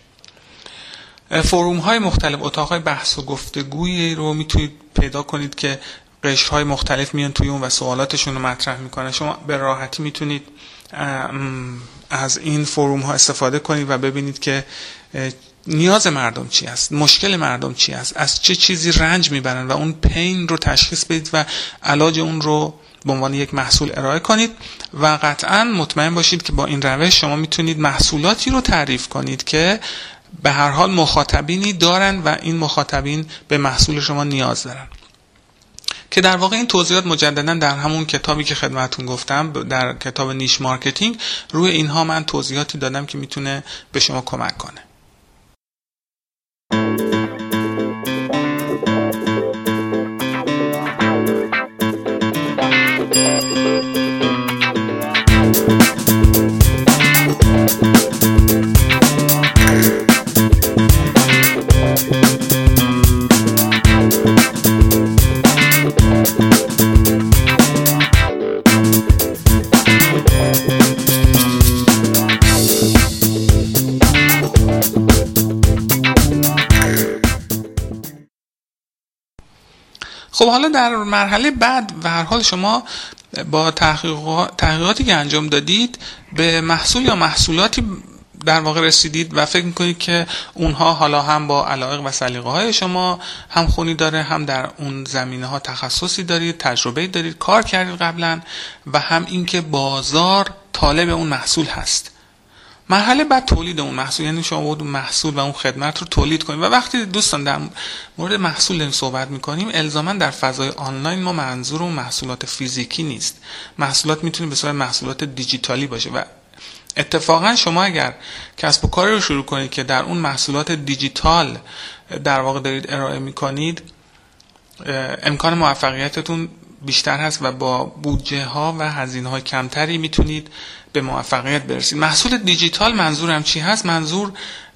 فروم های مختلف، اتاق های بحث و گفتگویی رو میتونید پیدا کنید که قشرهای مختلف میان توی اون و سوالاتشون رو مطرح میکنن. شما به راحتی میتونید از این فروم ها استفاده کنید و ببینید که نیاز مردم چی است، مشکل مردم چی است، از چه چیزی رنج میبرن و اون پین رو تشخیص بدید و علاج اون رو به عنوان یک محصول ارائه کنید. و قطعا مطمئن باشید که با این روش شما میتونید محصولاتی رو تعریف کنید که به هر حال مخاطبینی دارن و این مخاطبین به محصول شما نیاز دارن. که در واقع این توضیحات مجددا در همون کتابی که خدمتتون گفتم، در کتاب نیش مارکتینگ، روی اینها من توضیحاتی دادم که میتونه به شما کمک کنه. خب حالا در مرحله بعد و هر حال شما با تحقیقاتی که انجام دادید به محصول یا محصولاتی در واقع رسیدید و فکر میکنید که اونها حالا هم با علایق و سلیقه های شما همخوانی داره، هم در اون زمینه ها تخصصی دارید، تجربه دارید، کار کردید قبلا، و هم اینکه بازار طالب اون محصول هست. مرحله بعد تولید اون محصول، یعنی شما اون محصول و اون خدمت رو تولید کنید. و وقتی دوستان در مورد محصول داریم صحبت میکنیم، الزاما در فضای آنلاین ما منظور اون محصولات فیزیکی نیست. محصولات میتونه به صورت محصولات دیجیتالی باشه و اتفاقا شما اگر کسب و کاری رو شروع کنید که در اون محصولات دیجیتال در واقع دارید ارائه میکنید، امکان موفقیتتون بیشتر هست و با بودجه ها و هزینه های کمتری میتونید به موفقیت برسید. محصول دیجیتال منظورم چی هست؟ منظور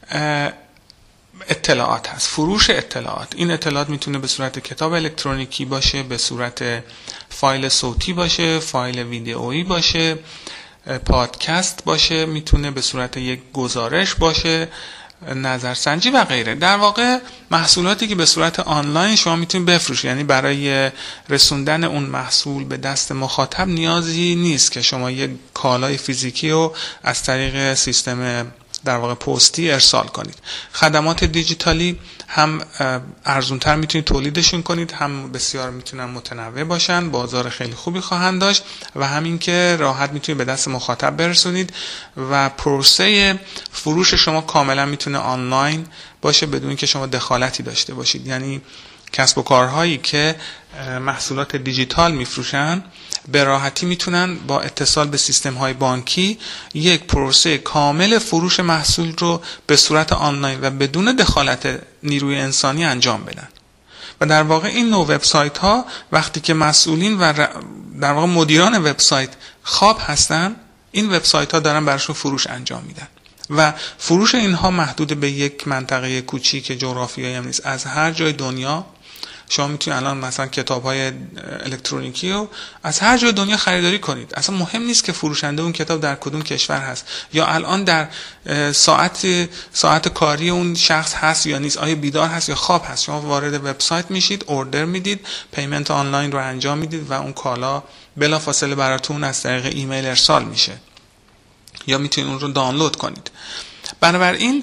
اطلاعات هست، فروش اطلاعات. این اطلاعات میتونه به صورت کتاب الکترونیکی باشه، به صورت فایل صوتی باشه، فایل ویدئویی باشه، پادکست باشه، میتونه به صورت یک گزارش باشه، نظرسنجی و غیره. در واقع محصولاتی که به صورت آنلاین شما میتونید بفروشید، یعنی برای رسوندن اون محصول به دست مخاطب نیازی نیست که شما یک کالای فیزیکی رو از طریق سیستم در واقع پستی ارسال کنید. خدمات دیجیتالی هم ارزونتر میتونید تولیدشون کنید، هم بسیار میتونن متنوع باشن، بازار خیلی خوبی خواهند داشت و همین که راحت میتونید به دست مخاطب برسونید و پروسه فروش شما کاملا میتونه آنلاین باشه بدون اینکه شما دخالتی داشته باشید. یعنی کسب و کارهایی که محصولات دیجیتال میفروشن به راحتی میتونن با اتصال به سیستم های بانکی یک پروسه کامل فروش محصول رو به صورت آنلاین و بدون دخالت نیروی انسانی انجام بدن. و در واقع این نوع وبسایت ها وقتی که مسئولین و در واقع مدیران وبسایت خواب هستن، این وبسایت ها دارن براشون فروش انجام میدن و فروش اینها محدود به یک منطقه کوچیک جغرافیایی هم نیست. از هر جای دنیا شما میتونید الان مثلا کتاب‌های الکترونیکی رو از هر جای دنیا خریداری کنید. اصلا مهم نیست که فروشنده اون کتاب در کدوم کشور هست یا الان در ساعت کاری اون شخص هست یا نیست، آیا بیدار هست یا خواب هست. شما وارد وبسایت میشید، اوردر میدید، پیمنت آنلاین رو انجام میدید و اون کالا بلافاصله براتون از طریق ایمیل ارسال میشه یا میتونید اون رو دانلود کنید. بنابراین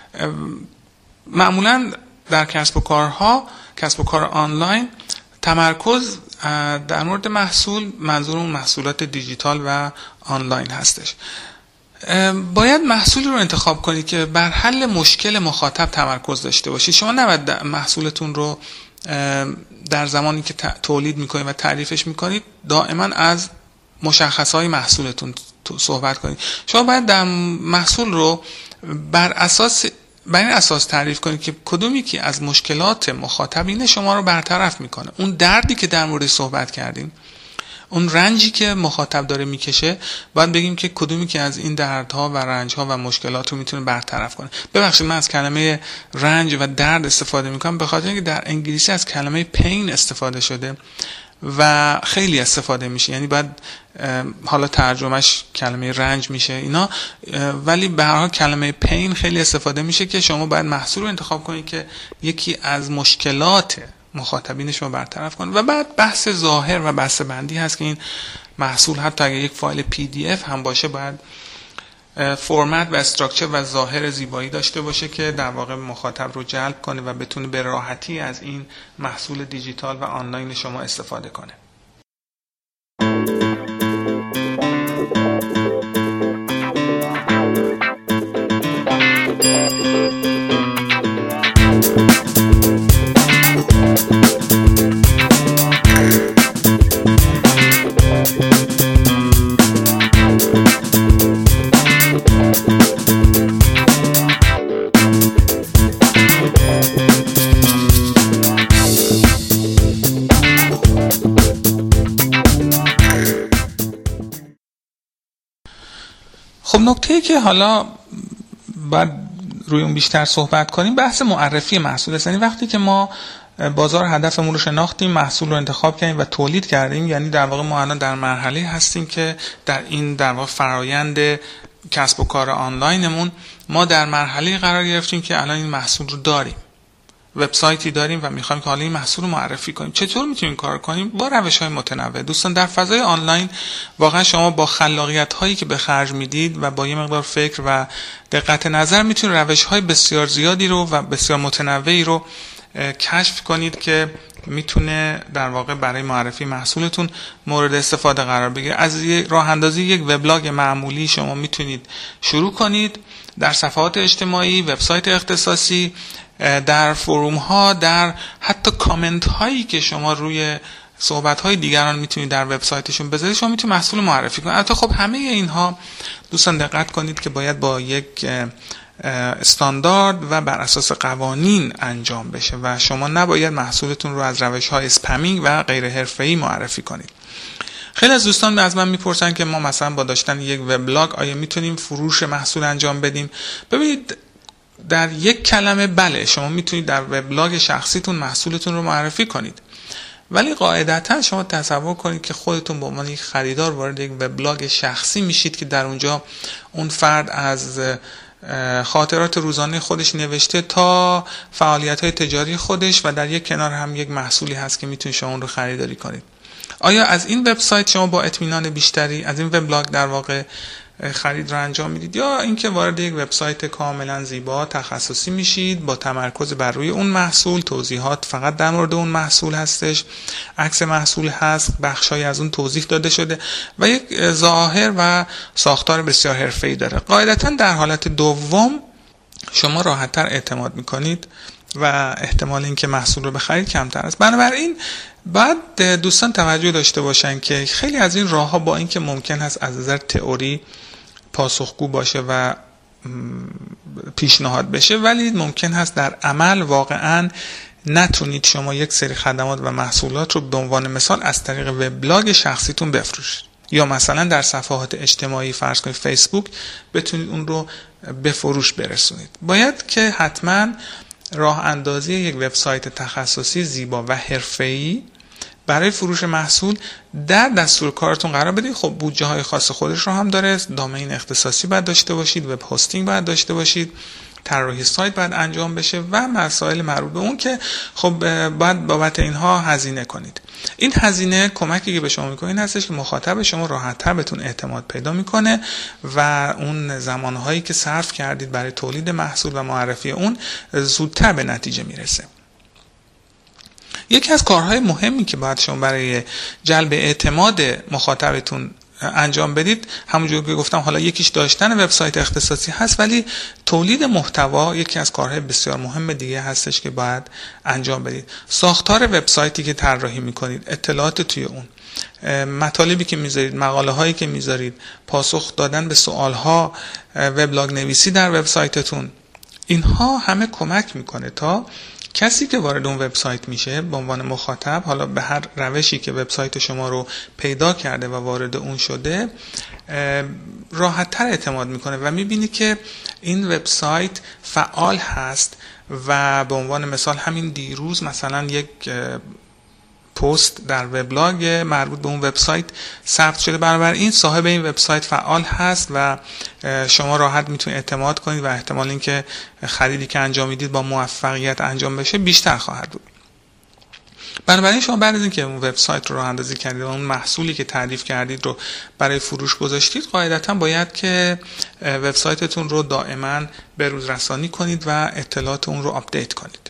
معمولا در کسب و کار آنلاین تمرکز در مورد محصول منظور اون محصولات دیجیتال و آنلاین هستش. باید محصولی رو انتخاب کنید که بر حل مشکل مخاطب تمرکز داشته باشید. شما نباید محصولتون رو در زمانی که تولید میکنید و تعریفش میکنید دائما از مشخصهای محصولتون صحبت کنید. شما باید در محصول رو بر این اساس تعریف کنید که کدومی که از مشکلات مخاطبین شما رو برطرف میکنه. اون دردی که در مورد صحبت کردیم، اون رنجی که مخاطب داره میکشه، باید بگیم که کدومی که از این دردها و رنجها و مشکلات رو میتونه برطرف کنه. ببخشید من از کلمه رنج و درد استفاده میکنم به خاطر اینکه در انگلیسی از کلمه پین استفاده شده و خیلی استفاده میشه، یعنی باید حالا ترجمهش کلمه رنج میشه اینا، ولی به هر حال کلمه پین خیلی استفاده میشه که شما باید محصول رو انتخاب کنید که یکی از مشکلات مخاطبین شما برطرف کنه. و بعد بحث ظاهر و بسته بندی هست که این محصول حتی اگر یک فایل PDF هم باشه باید فرمت و استراکچر و ظاهر زیبایی داشته باشه که در واقع مخاطب رو جلب کنه و بتونه به راحتی از این محصول دیجیتال و آنلاین شما استفاده کنه. خب نکته‌ای که حالا باید روی اون بیشتر صحبت کنیم بحث معرفی محصول است. یعنی وقتی که ما بازار هدفمون رو شناختیم، محصول رو انتخاب کردیم و تولید کردیم، یعنی در واقع ما الان در مرحله هستیم که در این در واقع فرایند کسب و کار آنلاینمون ما در مرحله قرار گرفتیم که الان این محصول رو داریم، وبسایتی داریم و میخوایم که حالا این محصول رو معرفی کنیم. چطور میتونیم این کار کنیم؟ با روش‌های متنوع. دوستان در فضای آنلاین واقعا شما با خلاقیت‌هایی که به خرج میدید و با یه مقدار فکر و دقت نظر میتونید روش‌های بسیار زیادی رو و بسیار متنوعی رو کشف کنید که میتونه در واقع برای معرفی محصولتون مورد استفاده قرار بگیره. از راه اندازی یک وبلاگ معمولی شما میتونید شروع کنید در صفحات اجتماعی، وبسایت اختصاصی، در فروم ها، در حتی کامنت هایی که شما روی صحبت های دیگران میتونید در وبسایتشون بذارید، شما میتونید محصول معرفی کنید. البته خب همه اینها دوستان دقت کنید که باید با یک استاندارد و بر اساس قوانین انجام بشه و شما نباید محصولتون رو از روش‌های اسپمینگ و غیر حرفه‌ای معرفی کنید. خیلی از دوستان از من میپرسن که ما مثلا با داشتن یک وبلاگ آیا میتونیم فروش محصول انجام بدیم؟ ببینید، در یک کلمه بله، شما میتونید در وبلاگ شخصیتون محصولتون رو معرفی کنید، ولی قاعدتا شما تصور کنید که خودتون به عنوان یک خریدار وارد یک وبلاگ شخصی میشید که در اونجا اون فرد از خاطرات روزانه خودش نوشته تا فعالیت‌های تجاری خودش و در یک کنار هم یک محصولی هست که میتونید شما اون رو خریداری کنید. آیا از این وبسایت شما با اطمینان بیشتری از این وبلاگ در واقع خرید رو انجام میدید، یا اینکه وارد یک وبسایت کاملا زیبا تخصصی میشید با تمرکز بر روی اون محصول، توضیحات فقط در مورد اون محصول هستش، عکس محصول هست، بخشای از اون توضیح داده شده و یک ظاهر و ساختار بسیار حرفه‌ای داره. قاعدتا در حالت دوم شما راحت‌تر اعتماد میکنید و احتمال اینکه محصول رو بخرید کمتر است. بنابراین بعد دوستان توجه داشته باشن که خیلی از این راه‌ها با اینکه ممکن است از نظر تئوری پاسخگو باشه و پیشنهاد بشه، ولی ممکن هست در عمل واقعاً نتونید شما یک سری خدمات و محصولات رو به عنوان مثال از طریق وبلاگ شخصیتون بفروشید، یا مثلا در صفحات اجتماعی فرض کنید فیسبوک بتونید اون رو به فروش برسونید. باید که حتما راه اندازی یک وبسایت تخصصی زیبا و حرفه‌ای برای فروش محصول در دستور کارتون قرار بدید. خب بودجه های خاص خودش رو هم داره، دامین اختصاصی باید داشته باشید، وب هاستینگ باید داشته باشید، طراحی سایت باید انجام بشه و مسائل مربوط به اون که خب باید بابت اینها هزینه کنید. این هزینه کمکی که به شما میکنه این هستش که مخاطب شما راحت‌تر بهتون اعتماد پیدا میکنه و اون زمانهایی که صرف کردید برای تولید محصول و معرفی اون زودتر به نتیجه میرسه. یکی از کارهای مهمی که باید شما برای جلب اعتماد مخاطبتون انجام بدید، همونجور که گفتم حالا یکیش داشتن وبسایت اختصاصی هست، ولی تولید محتوا یکی از کارهای بسیار مهم دیگه هستش که باید انجام بدید. ساختار وبسایتی که طراحی میکنید، اطلاعات توی اون، مطالبی که میذارید، مقاله هایی که میذارید، پاسخ دادن به سوال ها، وبلاگ نویسی در وبسایتتون، اینها همه کمک میکنه تا کسی که وارد اون وبسایت میشه به عنوان مخاطب، حالا به هر روشی که وبسایت شما رو پیدا کرده و وارد اون شده، راحت‌تر اعتماد میکنه و میبینی که این وبسایت فعال هست و به عنوان مثال همین دیروز مثلا یک پست در وبلاگ مربوط به اون وبسایت ثبت شده، بنابراین صاحب این وبسایت فعال هست و شما راحت میتونید اعتماد کنید و احتمال اینکه خریدی که انجام میدید با موفقیت انجام بشه بیشتر خواهد بود. بنابراین شما بعد از اینکه اون وبسایت رو راه اندازی کردید و اون محصولی که تعریف کردید رو برای فروش گذاشتید، قاعدتا باید که وبسایتتون رو دائما به روز رسانی کنید و اطلاعات اون رو آپدیت کنید.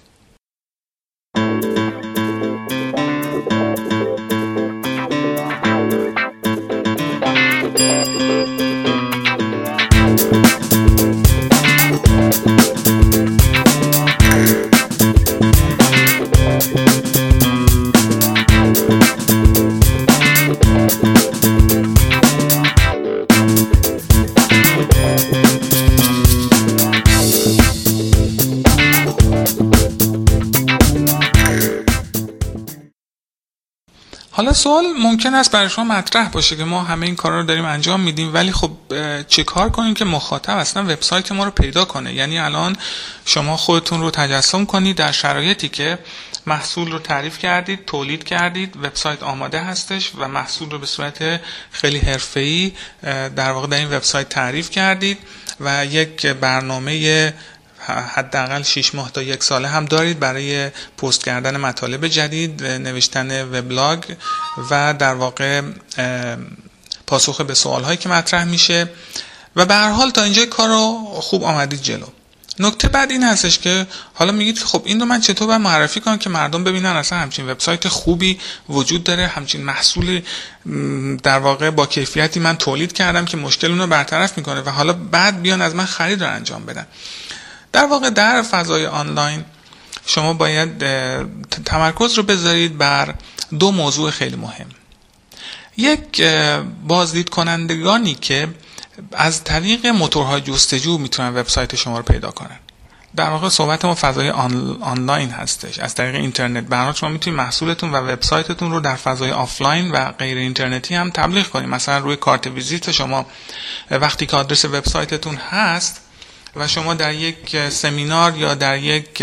حالا سوال ممکن است برای شما مطرح باشه که ما همه این کارا رو داریم انجام میدیم، ولی خب چه کار کنیم که مخاطب اصلا وبسایت ما رو پیدا کنه؟ یعنی الان شما خودتون رو تجسم کنید در شرایطی که محصول رو تعریف کردید، تولید کردید، وبسایت آماده هستش و محصول رو به صورت خیلی حرفه‌ای در واقع در این وبسایت تعریف کردید و یک برنامه حداقل 6 ماه تا 1 ساله هم دارید برای پست کردن مطالب جدید، نوشتن وبلاگ و در واقع پاسخ به سوال‌هایی که مطرح میشه و به هر حال تا اینجا کارو خوب آمدید جلو. نکته بعد این هستش که حالا میگید خب این رو من چطور باید معرفی کنم که مردم ببینن اصلا همچین وبسایت خوبی وجود داره، همچین محصول در واقع با کیفیتی من تولید کردم که مشکل اون رو برطرف میکنه و حالا بعد بیان از من خرید رو انجام بدن. در واقع در فضای آنلاین شما باید تمرکز رو بذارید بر دو موضوع خیلی مهم. یک، بازدید کنندگانی که از طریق موتورهای جستجو میتونن وبسایت شما رو پیدا کنن. در واقع صحبت ما فضای آنلاین هستش، از طریق اینترنت. برای شما میتونید محصولتون و وبسایتتون رو در فضای آفلاین و غیر اینترنتی هم تبلیغ کنید. مثلا روی کارت ویزیت شما وقتی که آدرس وبسایتتون هست و شما در یک سمینار یا در یک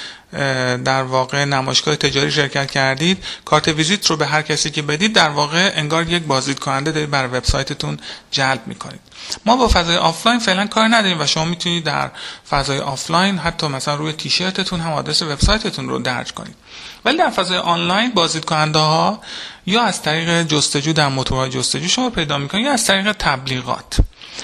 در واقع نمایشگاه تجاری شرکت کردید، کارت ویزیت رو به هر کسی که بدید در واقع انگار یک بازدید کننده دارید برای وبسایتتون جلب میکنید. ما با فضای آفلاین فعلا کار نداریم و شما میتونید در فضای آفلاین حتی مثلا روی تیشرتتون هم آدرس وبسایتتون رو درج کنید. ولی در فضای آنلاین بازدید کننده ها یا از طریق جستجو در موتورهای جستجو شما پیدا میکنید یا از طریق تبلیغات.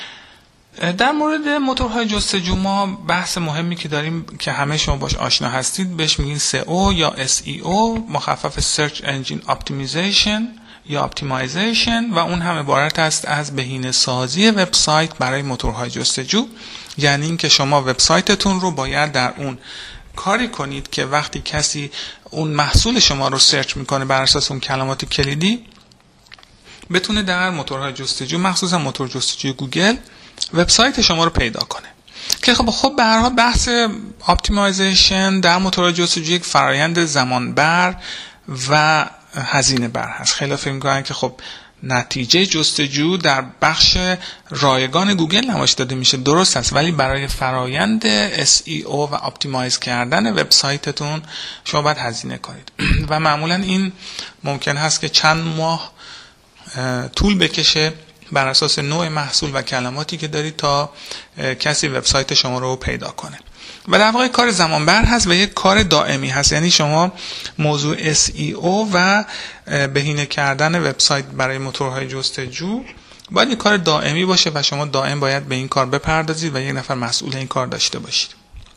در مورد موتورهای جستجو ما بحث مهمی که داریم که همه شما باش آشنا هستید بهش میگین SEO یا SEO، مخفف Search Engine Optimization یا Optimization، و اون هم عبارت است از بهینه سازی وبسایت برای موتورهای جستجو. یعنی این که شما وبسایتتون رو باید در اون کاری کنید که وقتی کسی اون محصول شما رو سرچ میکنه بر اساس اون کلمات کلیدی بتونه در موتورهای جستجو، مخصوصا موتور جستجوی گوگل، وبسایت شما رو پیدا کنه. که خب به هر حال بحث اپتیمایزیشن در موتور جستجو یک فرایند زمانبر و هزینه بر هست. خیلی فکر می‌کنن که خب نتیجه جستجو در بخش رایگان گوگل نمایش داده میشه، درست است، ولی برای فرایند SEO و اپتیمایز کردن وبسایتتون شما باید هزینه کنید و معمولا این ممکن هست که چند ماه طول بکشه بر اساس نوع محصول و کلماتی که دارید تا کسی وبسایت شما رو پیدا کنه. و در واقع کار زمانبر هست و یک کار دائمی هست. یعنی شما موضوع SEO و بهینه کردن وبسایت برای موتورهای جستجو باید یک کار دائمی باشه و شما دائم باید به این کار بپردازید و یک نفر مسئول این کار داشته باشید.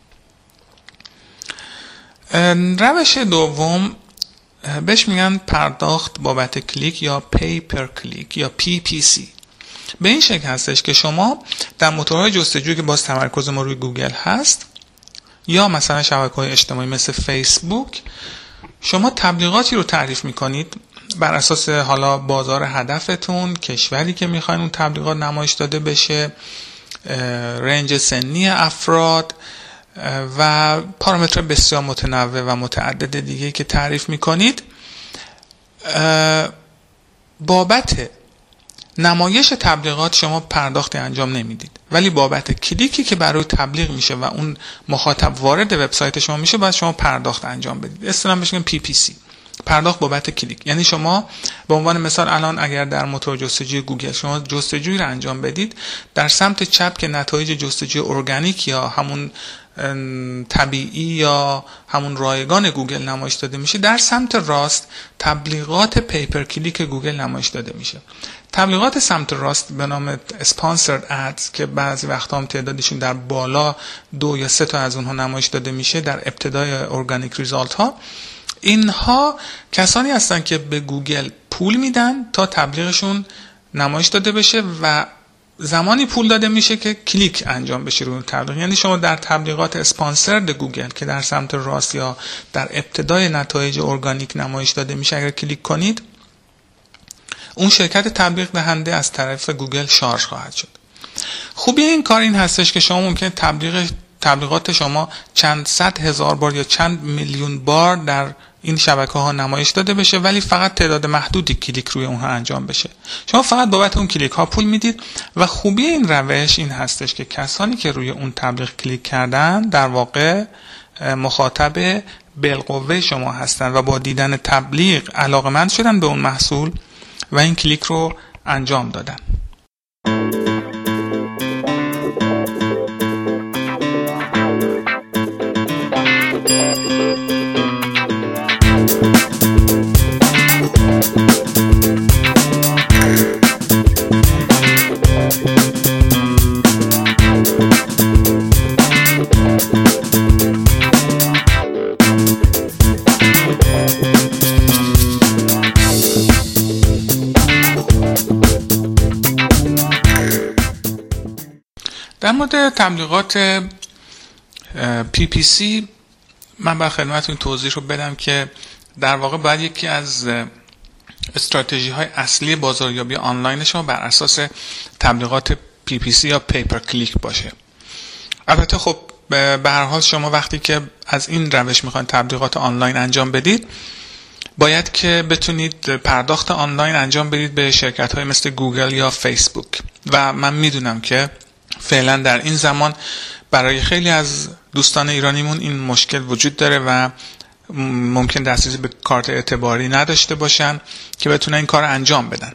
روش دوم بهش میگن پرداخت بابت کلیک یا pay per click یا PPC. به این شکل هستش که شما در موتورهای جستجو که باز تمرکز ما روی گوگل هست یا مثلا شبکه‌های اجتماعی مثل فیسبوک، شما تبلیغاتی رو تعریف میکنید بر اساس حالا بازار هدفتون، کشوری که میخواین اون تبلیغات نمایش داده بشه، رنج سنی افراد و پارامتر بسیار متنوع و متعدد دیگه که تعریف میکنید. بابت نمایش تبلیغات شما پرداختی انجام نمیدید، ولی بابت کلیکی که برای تبلیغ میشه و اون مخاطب وارد وبسایت شما میشه باید شما پرداخت انجام بدید. اصطلاحاً بهش میگن PPC، پرداخت بابت کلیک. یعنی شما به عنوان مثال الان اگر در موتور جستجوی گوگل شما جستجویی رو انجام بدید، در سمت چپ که نتایج جستجوی ارگانیک یا همون طبیعی یا همون رایگان گوگل نمایش داده میشه، در سمت راست تبلیغات پیپر کلیک گوگل نمایش داده میشه. تبلیغات سمت راست به نام sponsored ads که بعضی وقتا هم تعدادشون در بالا 2 یا 3 تا از اونها نمایش داده میشه در ابتدای ارگانیک ریزالت ها، اینها کسانی هستن که به گوگل پول میدن تا تبلیغشون نمایش داده بشه و زمانی پول داده میشه که کلیک انجام بشه روی تبلیغ. یعنی شما در تبلیغات اسپانسرد گوگل که در سمت راست یا در ابتدای نتایج ارگانیک نمایش داده میشه، اگر کلیک کنید اون شرکت تبلیغ دهنده از طرف گوگل شارژ خواهد شد. خوبی این کار این هستش که شما ممکنه تبلیغات شما چند صد هزار بار یا چند میلیون بار در این شبکه ها نمایش داده بشه، ولی فقط تعداد محدودی کلیک روی اونها انجام بشه. شما فقط بابت اون کلیک ها پول میدید و خوبی این روش این هستش که کسانی که روی اون تبلیغ کلیک کردن در واقع مخاطب بالقوه شما هستن و با دیدن تبلیغ علاقمند شدن به اون محصول و این کلیک رو انجام دادن. در مورد تبلیغات PPC من با خدمتتون توضیح رو بدم که در واقع باید یکی از استراتژی های اصلی بازاریابی آنلاین شما بر اساس تبلیغات PPC یا پیپر کلیک باشه. البته خب به هر حال شما وقتی که از این روش میخواین تبلیغات آنلاین انجام بدید باید که بتونید پرداخت آنلاین انجام بدید به شرکت های مثل گوگل یا فیسبوک و من میدونم که فعلا در این زمان برای خیلی از دوستان ایرانیمون این مشکل وجود داره و ممکن دسترسی به کارت اعتباری نداشته باشن که بتونن این کار انجام بدن.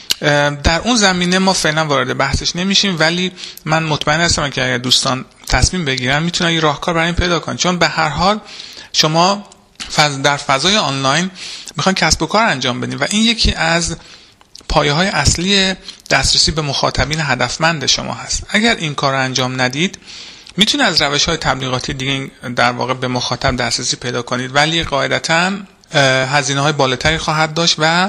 در اون زمینه ما فعلا وارد بحثش نمیشیم، ولی من مطمئن هستم که اگر دوستان تصمیم بگیرن میتونن یه راهکار برای این پیدا کنن، چون به هر حال شما در فضای آنلاین میخوان کسب و کار انجام بدین و این یکی از پایه‌های اصلی دسترسی به مخاطبین هدفمند شما هست. اگر این کار رو انجام ندید میتونید از روش‌های تبلیغاتی دیگه در واقع به مخاطب دسترسی پیدا کنید، ولی قاعدتاً هزینه‌های بالاتری خواهد داشت و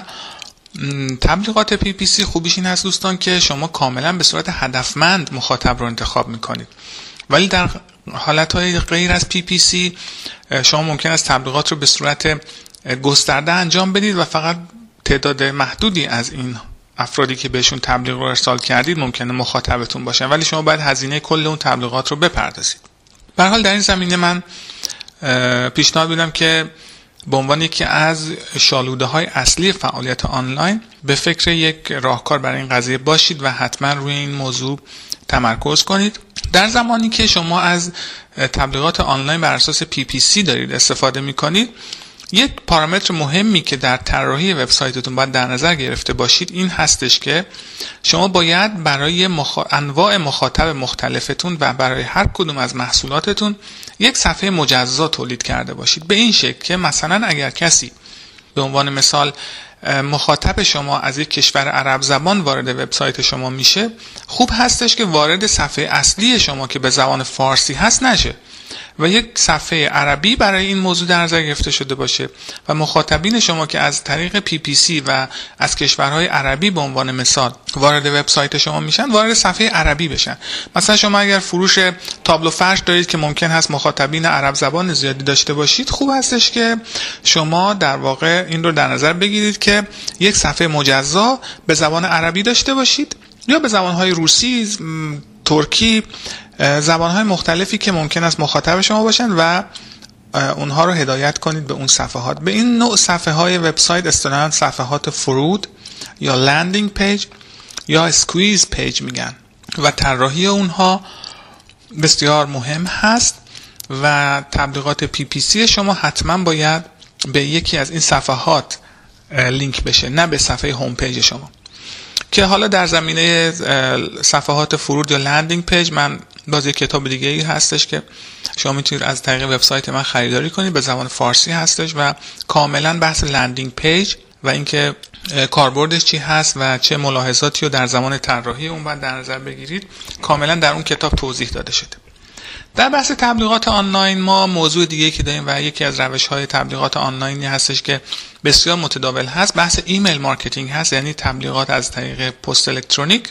تبلیغات PPC خوبیش این هست دوستان که شما کاملا به صورت هدفمند مخاطب رو انتخاب میکنید، ولی در حالتهای غیر از PPC شما ممکن است تبلیغات رو به صورت گسترده انجام بدید و فقط تعداد محدودی از این افرادی که بهشون تبلیغ رو ارسال کردید ممکنه مخاطبتون باشن، ولی شما باید هزینه کل اون تبلیغات رو بپردازید. به هر حال در این زمینه من پیشنهاد میدم که به عنوان یکی از شالوده‌های اصلی فعالیت آنلاین به فکر یک راهکار برای این قضیه باشید و حتما روی این موضوع تمرکز کنید. در زمانی که شما از تبلیغات آنلاین بر اساس PPC دارید استفاده می‌کنید، یک پارامتر مهمی که در طراحی وبسایتتون باید در نظر گرفته باشید این هستش که شما باید برای انواع مخاطب مختلفتون و برای هر کدوم از محصولاتتون یک صفحه مجزا تولید کرده باشید، به این شکل که مثلا اگر کسی به عنوان مثال مخاطب شما از یک کشور عرب زبان وارد وبسایت شما میشه، خوب هستش که وارد صفحه اصلی شما که به زبان فارسی هست نشه و یک صفحه عربی برای این موضوع در نظر گرفته شده باشه و مخاطبین شما که از طریق PPC و از کشورهای عربی به عنوان مثال وارد وبسایت شما میشن وارد صفحه عربی بشن. مثلا شما اگر فروش تابلو فرش دارید که ممکن هست مخاطبین عرب زبان زیادی داشته باشید، خوب هستش که شما در واقع این رو در نظر بگیرید که یک صفحه مجزا به زبان عربی داشته باشید یا به زبانهای روسی، ترکی، زبانهای مختلفی که ممکن است مخاطب شما باشن و اونها رو هدایت کنید به اون صفحات. به این نوع صفحه های وبسایت اصطلاحاً صفحات فرود یا لندینگ پیج یا اسکویز پیج میگن و طراحی اونها بسیار مهم هست و تبلیغات PPC شما حتما باید به یکی از این صفحات لینک بشه، نه به صفحه هوم پیج شما. که حالا در زمینه صفحات فرود یا لندینگ پیج من باز یک کتاب دیگه ای هستش که شما میتونید از طریق وبسایت من خریداری کنید، به زبان فارسی هستش و کاملا بحث لندینگ پیج و اینکه کاربردش چی هست و چه ملاحظاتی رو در زمان طراحی اون باید در نظر بگیرید کاملا در اون کتاب توضیح داده شده. در بحث تبلیغات آنلاین ما موضوع دیگه که داریم و یکی از روش‌های تبلیغات آنلاینی هستش که بسیار متداول هست، بحث ایمیل مارکتینگ هست، یعنی تبلیغات از طریق پست الکترونیک،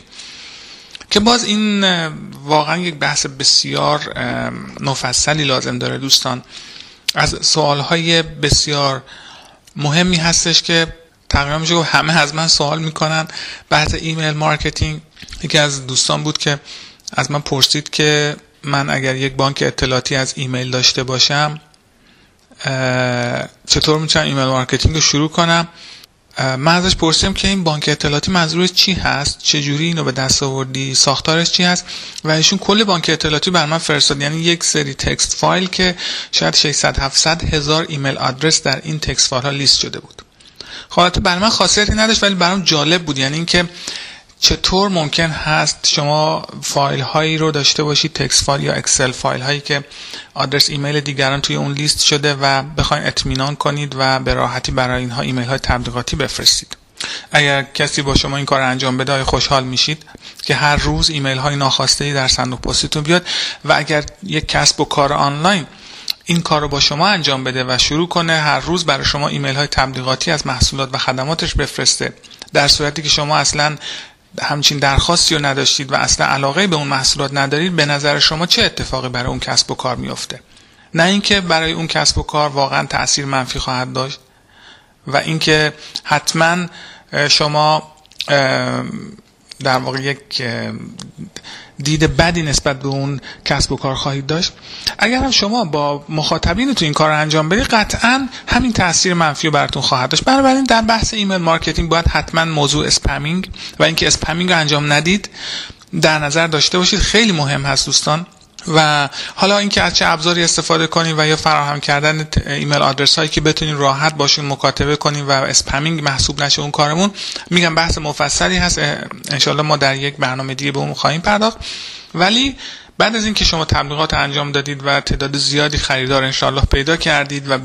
که باز این واقعا یک بحث بسیار مفصلی لازم داره دوستان. از سوالهای بسیار مهمی هستش که تقریبا میشه گفت همه از من سوال میکنن. بحث ایمیل مارکتینگ، یکی از دوستان بود که از من پرسید که من اگر یک بانک اطلاعاتی از ایمیل داشته باشم چطور میتونم ایمیل مارکتینگ رو شروع کنم. من ازش پرسیدم که این بانک اطلاعاتی منظورش چی هست، چجوری اینو به دست آوردی، ساختارش چی هست، و ایشون کل بانک اطلاعاتی بر من فرستاد، یعنی یک سری تکست فایل که شاید 600-700 هزار ایمیل آدرس در این تکست فایل ها لیست شده بود. خب برای من خاصیتی نداشت ولی برام جالب بود، یعنی اینکه چطور ممکن هست شما فایل هایی رو داشته باشید، تکست فایل یا اکسل فایل هایی که آدرس ایمیل دیگران توی اون لیست شده و بخواید اطمینان کنید و به راحتی برای اینها ایمیل های تبلیغاتی بفرستید. اگر کسی با شما این کار انجام بده خوشحال میشید که هر روز ایمیل های ناخواسته در صندوق پستتون بیاد، و اگر یک کسب و کار آنلاین این کار رو با شما انجام بده و شروع کنه هر روز برای شما ایمیل های تبلیغاتی از محصولات و خدماتش بفرسته، در صورتی که شما اصلا همچین درخواستی رو نداشتید و اصلا علاقه به اون محصولات ندارید، به نظر شما چه اتفاقی برای اون کسب و کار میفته؟ نه اینکه برای اون کسب و کار واقعا تأثیر منفی خواهد داشت و اینکه حتما شما در واقع یک دید بدی نسبت به اون کسب و کار خواهید داشت. اگر هم شما با مخاطبینتون این کار رو انجام بدید، قطعا همین تاثیر منفی رو براتون خواهد داشت. بنابراین در بحث ایمیل مارکتینگ باید حتما موضوع اسپمینگ و اینکه اسپمینگ رو انجام ندید در نظر داشته باشید. خیلی مهم هست دوستان. و حالا اینکه از چه ابزاری استفاده کنیم و یا فراهم کردن ایمیل آدرس هایی که بتونین راحت باشون مکاتبه کنیم و اسپمینگ محسوب نشه اون کارمون، میگم بحث مفصلی هست، انشالله ما در یک برنامه دیگه به اون خواهیم پرداخت. ولی بعد از اینکه شما تبلیغات انجام دادید و تعداد زیادی خریدار انشالله پیدا کردید و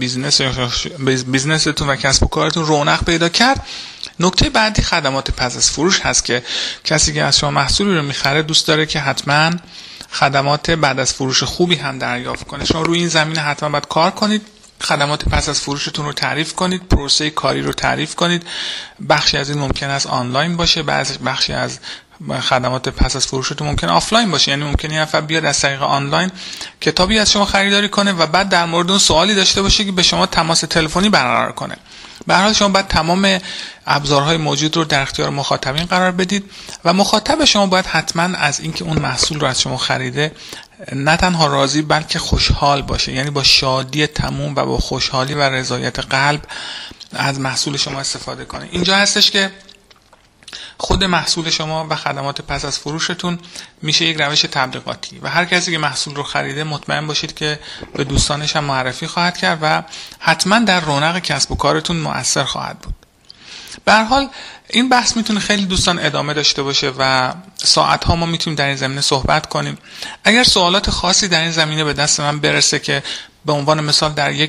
بیزنستون و کسب و کارتون رونق پیدا کرد، نکته بعدی خدمات پس از فروش هست که کسی که از شما محصولی رو میخره دوست داره که حتما خدمات بعد از فروش خوبی هم دریافت کنه. شما روی این زمینه حتما باید کار کنید، خدمات پس از فروشتون رو تعریف کنید، پروسه کاری رو تعریف کنید. بخشی از این ممکن است آنلاین باشه، بخشی از خدمات پس از فروشتون ممکن آفلاین باشه. یعنی ممکنه یه نفر بیاد از طریق آنلاین کتابی از شما خریداری کنه و بعد در مورد اون سوالی داشته باشه که به شما تماس تلفنی برقرار کنه. به هر حال شما باید تمام ابزارهای موجود رو در اختیار مخاطبین قرار بدید و مخاطب شما باید حتما از اینکه اون محصول رو از شما خریده نه تنها راضی بلکه خوشحال باشه، یعنی با شادی تموم و با خوشحالی و رضایت قلب از محصول شما استفاده کنه. اینجا هستش که خود محصول شما و خدمات پس از فروشتون میشه یک روش تبلیغاتی و هر کسی که محصول رو خریده مطمئن باشید که به دوستانش هم معرفی خواهد کرد و حتما در رونق کسب و کارتون مؤثر خواهد بود. به هر حال این بحث میتونه خیلی دوستان ادامه داشته باشه و ساعت ها ما میتونیم در این زمینه صحبت کنیم. اگر سوالات خاصی در این زمینه به دست من برسه که به عنوان مثال در یک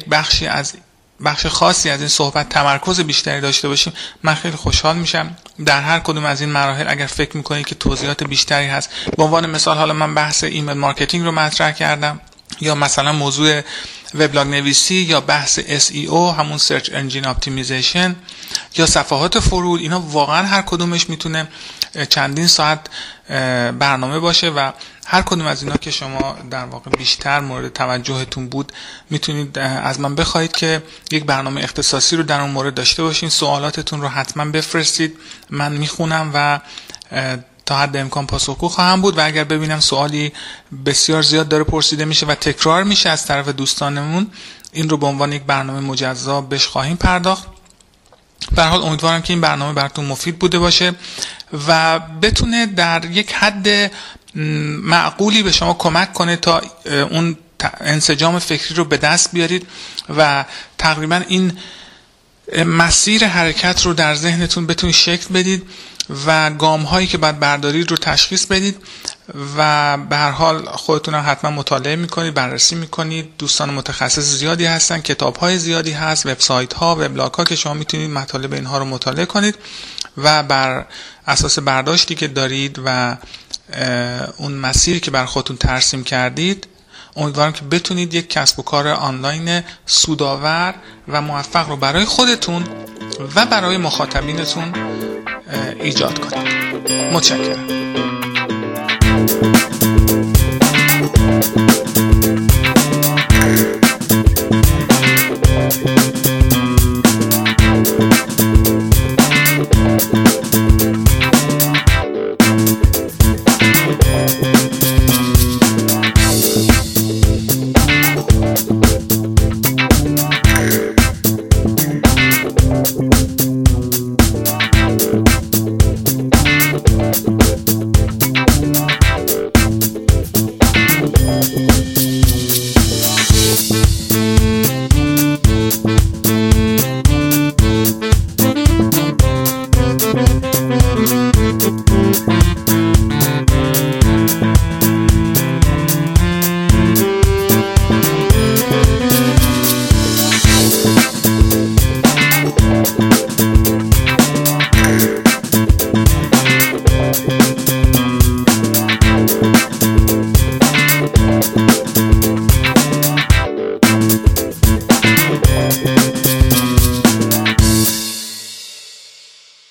بخش خاصی از این صحبت تمرکز بیشتری داشته باشیم، من خیلی خوشحال میشم. در هر کدوم از این مراحل اگر فکر میکنید که توضیحات بیشتری هست، به عنوان مثال حالا من بحث ایمیل مارکتینگ رو مطرح کردم یا مثلا موضوع وبلاگ نویسی یا بحث SEO همون سرچ انجین اپتیمیزیشن یا صفحات فرود، اینا واقعا هر کدومش میتونه چندین ساعت برنامه باشه و هر کدوم از اینا که شما در واقع بیشتر مورد توجهتون بود میتونید از من بخواید که یک برنامه اختصاصی رو در اون مورد داشته باشین. سوالاتتون رو حتما بفرستید، من میخونم و تا حد امکان پاسخگو خواهم بود و اگر ببینم سوالی بسیار زیاد داره پرسیده میشه و تکرار میشه از طرف دوستانمون، این رو به عنوان یک برنامه مجزا بهش خواهیم پرداخت. به هر حال امیدوارم که این برنامه براتون مفید بوده باشه و بتونه در یک حد معقولی به شما کمک کنه تا اون انسجام فکری رو به دست بیارید و تقریبا این مسیر حرکت رو در ذهنتون بتونید شکل بدید و گام هایی که باید بردارید رو تشخیص بدید و به هر حال خودتون هم حتما مطالعه میکنید، بررسی میکنید. دوستان متخصص زیادی هستن، کتاب های زیادی هست، وبسایت ها، وبلاگ ها که شما میتونید مطالب اینها رو مطالعه کنید و بر اساس برداشتی که دارید و اون مسیری که بر خودتون ترسیم کردید، امیدوارم که بتونید یک کسب و کار آنلاین سودآور و موفق رو برای خودتون و برای مخاطبینتون ایجاد کنید. متشکرم.